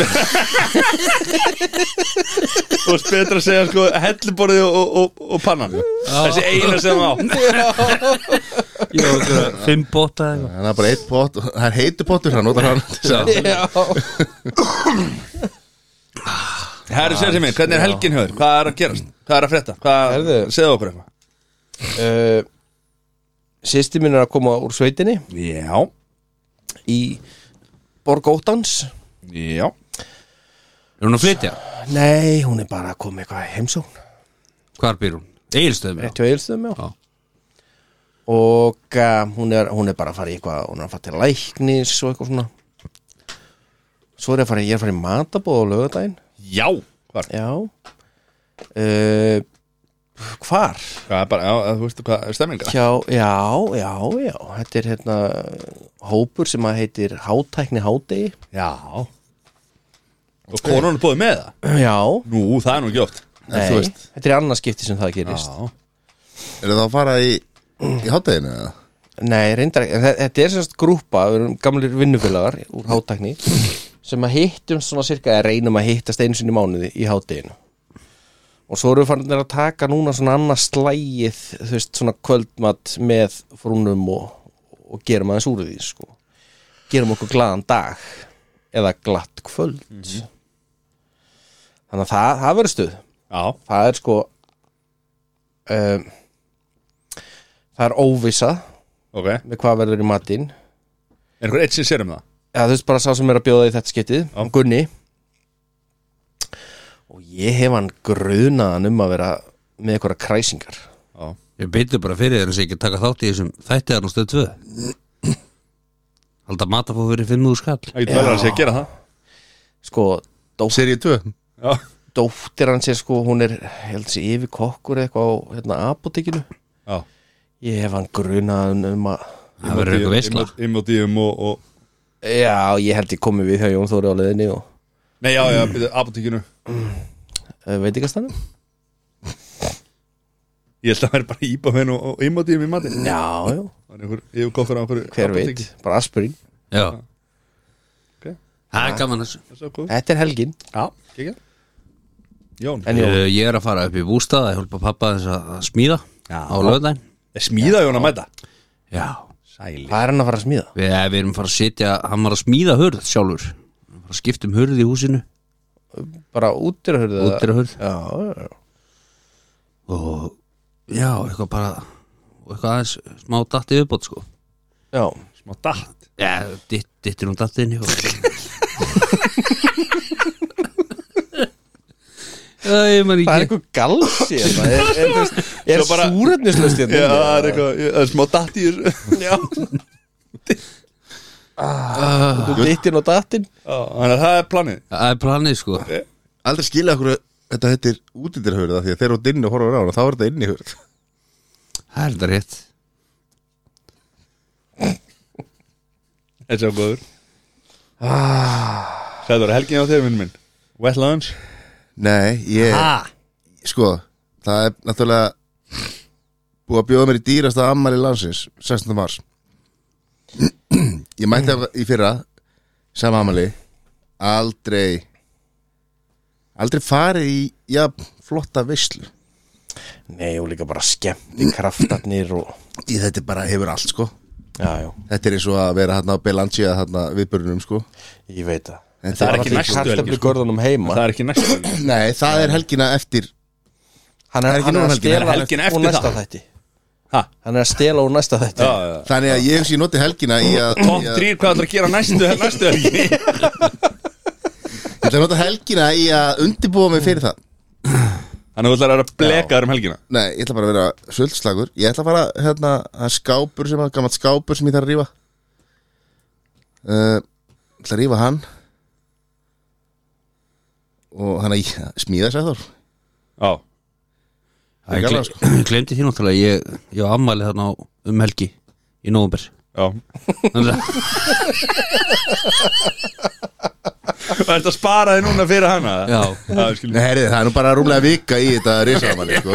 varst betra að segja sko helliborðið og pannan Þessi eina sem á Já, 5 potta eða eitthvað Það er bara eitt pott, það er heitu pottur, hann notar hann til þess að- Já, Herri, segja sem minn, hvernig er helgin höfður? Hvað er að gerast? Hvað er að frétta? Hvað, Heyrðu. segðu okkur eitthvað Systir mín er að koma úr sveitinni Já, í Borg Óttans já Er hún að flytja? Nei, hún er bara að koma eitthvað í heimsókn Hvar býr hún? Egilstöðum, Rétt hjá Egilsstöðum, já Já. Og hún er bara að fara í eitthvað hún er að fara til læknis og eitthvað svona Svo er ég að fara í matabóð á laugardaginn Já, hvar? Já Hvar? Hvað er bara, já, þú veist hvað er stemminga? Já Þetta er hérna hópur sem að heitir Hátækni Hádegi Já Og konan er búið með það? Já, Nú, það er nú ekki oft En þú nei, veist. þetta er annað skipti sem það gerist Já, Er það að fara í hátæginu eða? Nei, reyndar ekki, en þetta er semst grúpa við erum gamlir vinnufélagar úr Hátækni sem að hittum svona cirka eða reynum að hittast einu sinni í mánuði í hádeginu og svo erum við farin að taka núna svona annað slægið þú veist, svona kvöldmatt með frúnum og gerum aðeins úr því sko. Gerum okkur glaðan dag eða glatt kvöld Þannig að það verður stuð já, það er sko það er óvissa ok Er með hvað verður í matinn einhver eitt sem sér um það? Já, þú veist bara sá sem er að bjóða í þetta skiptið Gunni og ég hef hann grunaðan að vera með einhverja kræsingar Já Ég beitur bara fyrir þér að sé ekki taka þátt í þessum þætti þarna á stöð 2 Halda matafóð fyrir 5.000 skall Það getur vel að sé að gera það sko, Seríu 2 Já, dóttir hans er sko hún er, ég held sér yfir kokkur eða eitthvað á hérna, apotekinu já ég hef hann grunaðan að Það verður eitthvað veisla Emotíum og já, ég held ég komi við hjá Jón Þóri á leiðinni og Nei, já, byrju, apotekinu veit ekki að stanna Ég held að það er bara íbafinn og emotíum í matinn já, Það er einhver yfirkokkur á einhverju hver apóteki. veit, bara aspirin Já Ok. Það er gaman þessu Það er svo góð þetta er helgin Já, ekki Jón en Jón, Ég er að fara upp í bústað að hjálpa pappa þess að smíða Já. á lögðæn Er smíða Jón að mæta? Já Sæli hvað er hann að fara að smíða? Við erum að fara að setja, hann var að smíða hurð sjálfur Hann var að skipta um hurð í húsinu bara útirahurð Útidyrahurð. já, og já, eitthvað bara og eitthvað aðeins smá datt yfirbót sko já Smá datt Já, dittir hún datt inn eitthvað Ég man það er ekki eitthvað galsi er Svo bara- súrefnislaust Já, það er eitthvað Það er smá datt í þessu já þú dittin og dattin Já, Þannig að það er planið Það er planið sko Aldrei skilja okkur þetta heitir útidyrhörða því að þeir eru út inni og horfa á hana þá er þetta inni hörð Það er þetta rétt Þetta er svo góður Sæður að helgin á þér, minn minn Wet lunch Nei, ég sko, það er náttúrulega búið að bjóða mér í dýrasta ammæli landsins 16. mars Ég mætti í fyrra sama ammæli aldrei farið í flotta veislu nei og líka bara skemmt í kraftarnir og í þetta bara hefur allt sko Já. Þetta er eins og að vera hérna á Belancia hérna viðbörunum sko. Ég veit það. Það er ekki næstu helgi sko. Kartöflugörðunum heima. Það er ekki næstu helgi. Nei, það er helgina eftir. Hann er að stela helgina eftir úr næsta það. þætti. Ha? Hann er að stela úr næsta þætti. Já. Þannig að ég noti helgina í að Top 3 hvað ætlar að gera næstu helgi. Ég ætla að nota helgina í að undirbúa mig fyrir það. Þannig að þú ætlar að bleka þér helgina. Nei, ég ætla bara að vera svöldslagur. Ég ætla bara hérna að skápur sem að gammalt skápur sem ég þarf að rífa. Ég ætla að rífa hann. Og hann að smíða sér þar. Já. Ég glemdi því náttúrulega ég á afmæli þarna helgi í nóvember. Já. Það er að spara þig núna fyrir hana. Já. Nei, herri, það er nú bara rúmlega vika í þetta risaðamanni sko.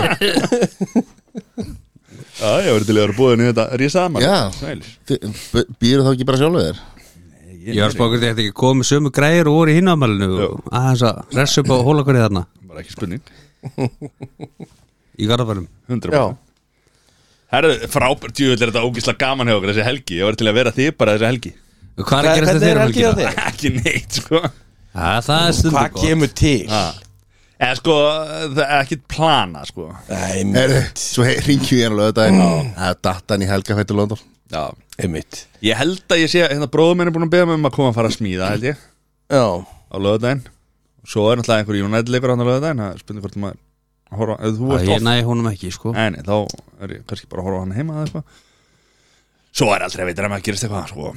Já, ég verði til að vera búin í þetta risaðamanni. Já. Býður þá ekki bara sjálfu þér? Ég var spákur þetta ekki komið sömu græður og voru í hinamælinu og aðeins að ressa upp á hólakverið þarna. Bara ekki spurning. Í Garðabænum. 100%. Herðu, frábært djúvill er þetta ógislega gaman hjá okkur þessi helgi. Ég var til að vera þig bara þessi helgi. Hvað er að gera þetta þér helgina? Ekki neitt, sko. Það er stundu Hvað kemur til? Eða sko, það er ekkit plana, sko. Nei, Herri, svo ringjum ég hann alveg þetta. Það er datan í helgafættu London. Já. Einmitt. Ég held að ég sé, hérna bróður minn er búin að beða mig um að koma að fara að smíða, held ég. Já. Á laugardaginn. Svo er náttúrulega einhver United-leikur á laugardaginn. Það er spurning hvort maður horfa, ef þú ert Ég næ honum ekki, sko. Nei, þá er ég kannski bara að horfa á hann heima eða eitthvað. Svo er aldrei að veitir að maður gerist eitthvað, sko.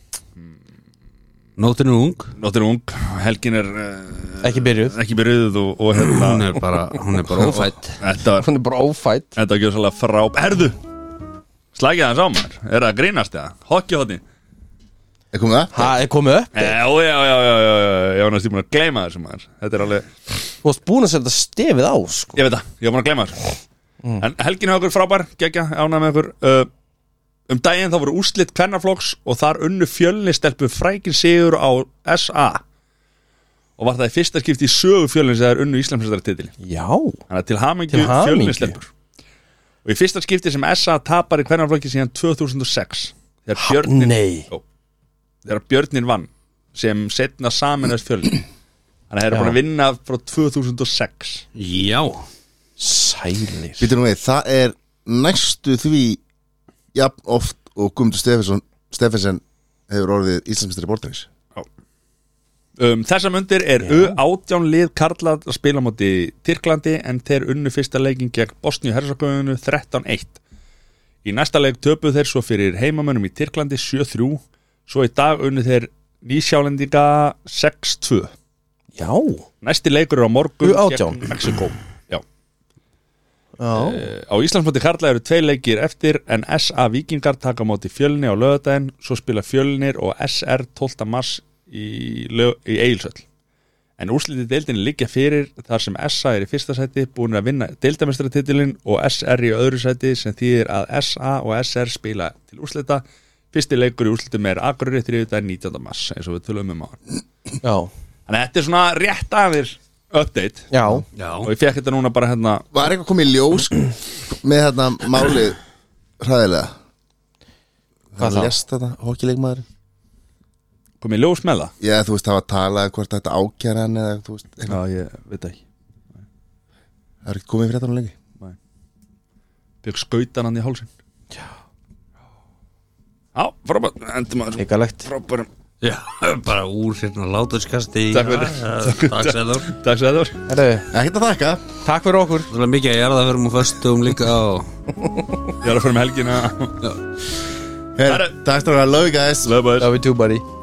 Nóttin er ung. Helgin er Ekki byrjuð. og hérna. Hún er bara ófætt. Hún er bara ófætt. Þetta var ekki svolítið frá. Herðu, slagið hans á maður. Er það að grínast eða? Hockeyhotni. Er komið það? Það er komið upp. Já, ég var næstu búin að gleyma þessu maður. Þetta er alveg. Þú varst búin að setja stefið á, sko. Ég veit það, ég var búin að gleyma þessu. En helgin hjá okkur frábær, geggja, ánægð með okkur. Daginn þá voru úrslit kvennaflokks og þar unnu Fjölni stelpu frækin sigur á SA. Og var það í fyrsta skipti í sögu Fjölni sem er unnu Íslandsmeistaratitil. Já. Þannig að til hamingju Fjölni stelpur. Og í fyrsta skipti sem SA tapar í kvennaflokki síðan 2006. Þegar Björnin vann sem setna saminast Fjölni. Þannig að það er búin að vinna frá 2006. Já. Sælir. Býtur nú við, það er næstu því jafn oft og Guðmundur Steffensen hefur orðið Íslandsmeistari borðtennis. Þessar mundir er U18 lið karla að spila móti Tyrklandi en þeir unnu fyrsta leikin gegn Bosníu-Herzegovinu 13-1. Í næsta leik töpuð þeir svo fyrir heimamönnum í Tyrklandi 7-3. Svo í dag unnu þeir Nýsjálendinga 6-2. Já. Næsti leikur er á morgun U18 gegn Mexiko. Já. Á Íslandsmóti karla eru 2 leikir eftir en SA Víkingar taka móti Fjölni á laugardaginn. Svo spila Fjölnir og SR 12. mars í Egilshöll. En úrslitið deildinni liggja fyrir þar sem SA er í fyrsta sæti búin að vinna deildameistaratitilinn og SR í öðru sæti sem þýðir að SA og SR spila til úrslita. Fyrsti leikur í úrslitum er Akureyri 19. mars eins og við tölum á hann. Já. Þannig að þetta er svona rétt aðeins update. Já. Og ég fekk þetta núna bara hérna. Var eitthvað komið ljós með hérna málið hræðilega? Hvað þá? Lest þetta, hockeyleikmaður? Komið ljós með það? Já, þú veist, það var að tala hvort þetta ákjæra hann eða þú veist. Já, ég veit ekki. Það er ekki komið fyrir þetta nú lengi. Fekk skautan hann í hálsinn. Já, frábært, endur maður. Hrikalegt. Frábærum. Já, bara úr hérna láturskasti. Takk fyrir. Takk Sæður. Takk Sæður. Ekkert að þakka. Takk fyrir okkur. Það er mikið að gera það fyrir múið föstum líka og Ég er að fyrir með helgina. Takk fyrir að love you guys. Love you. Love you too, buddy.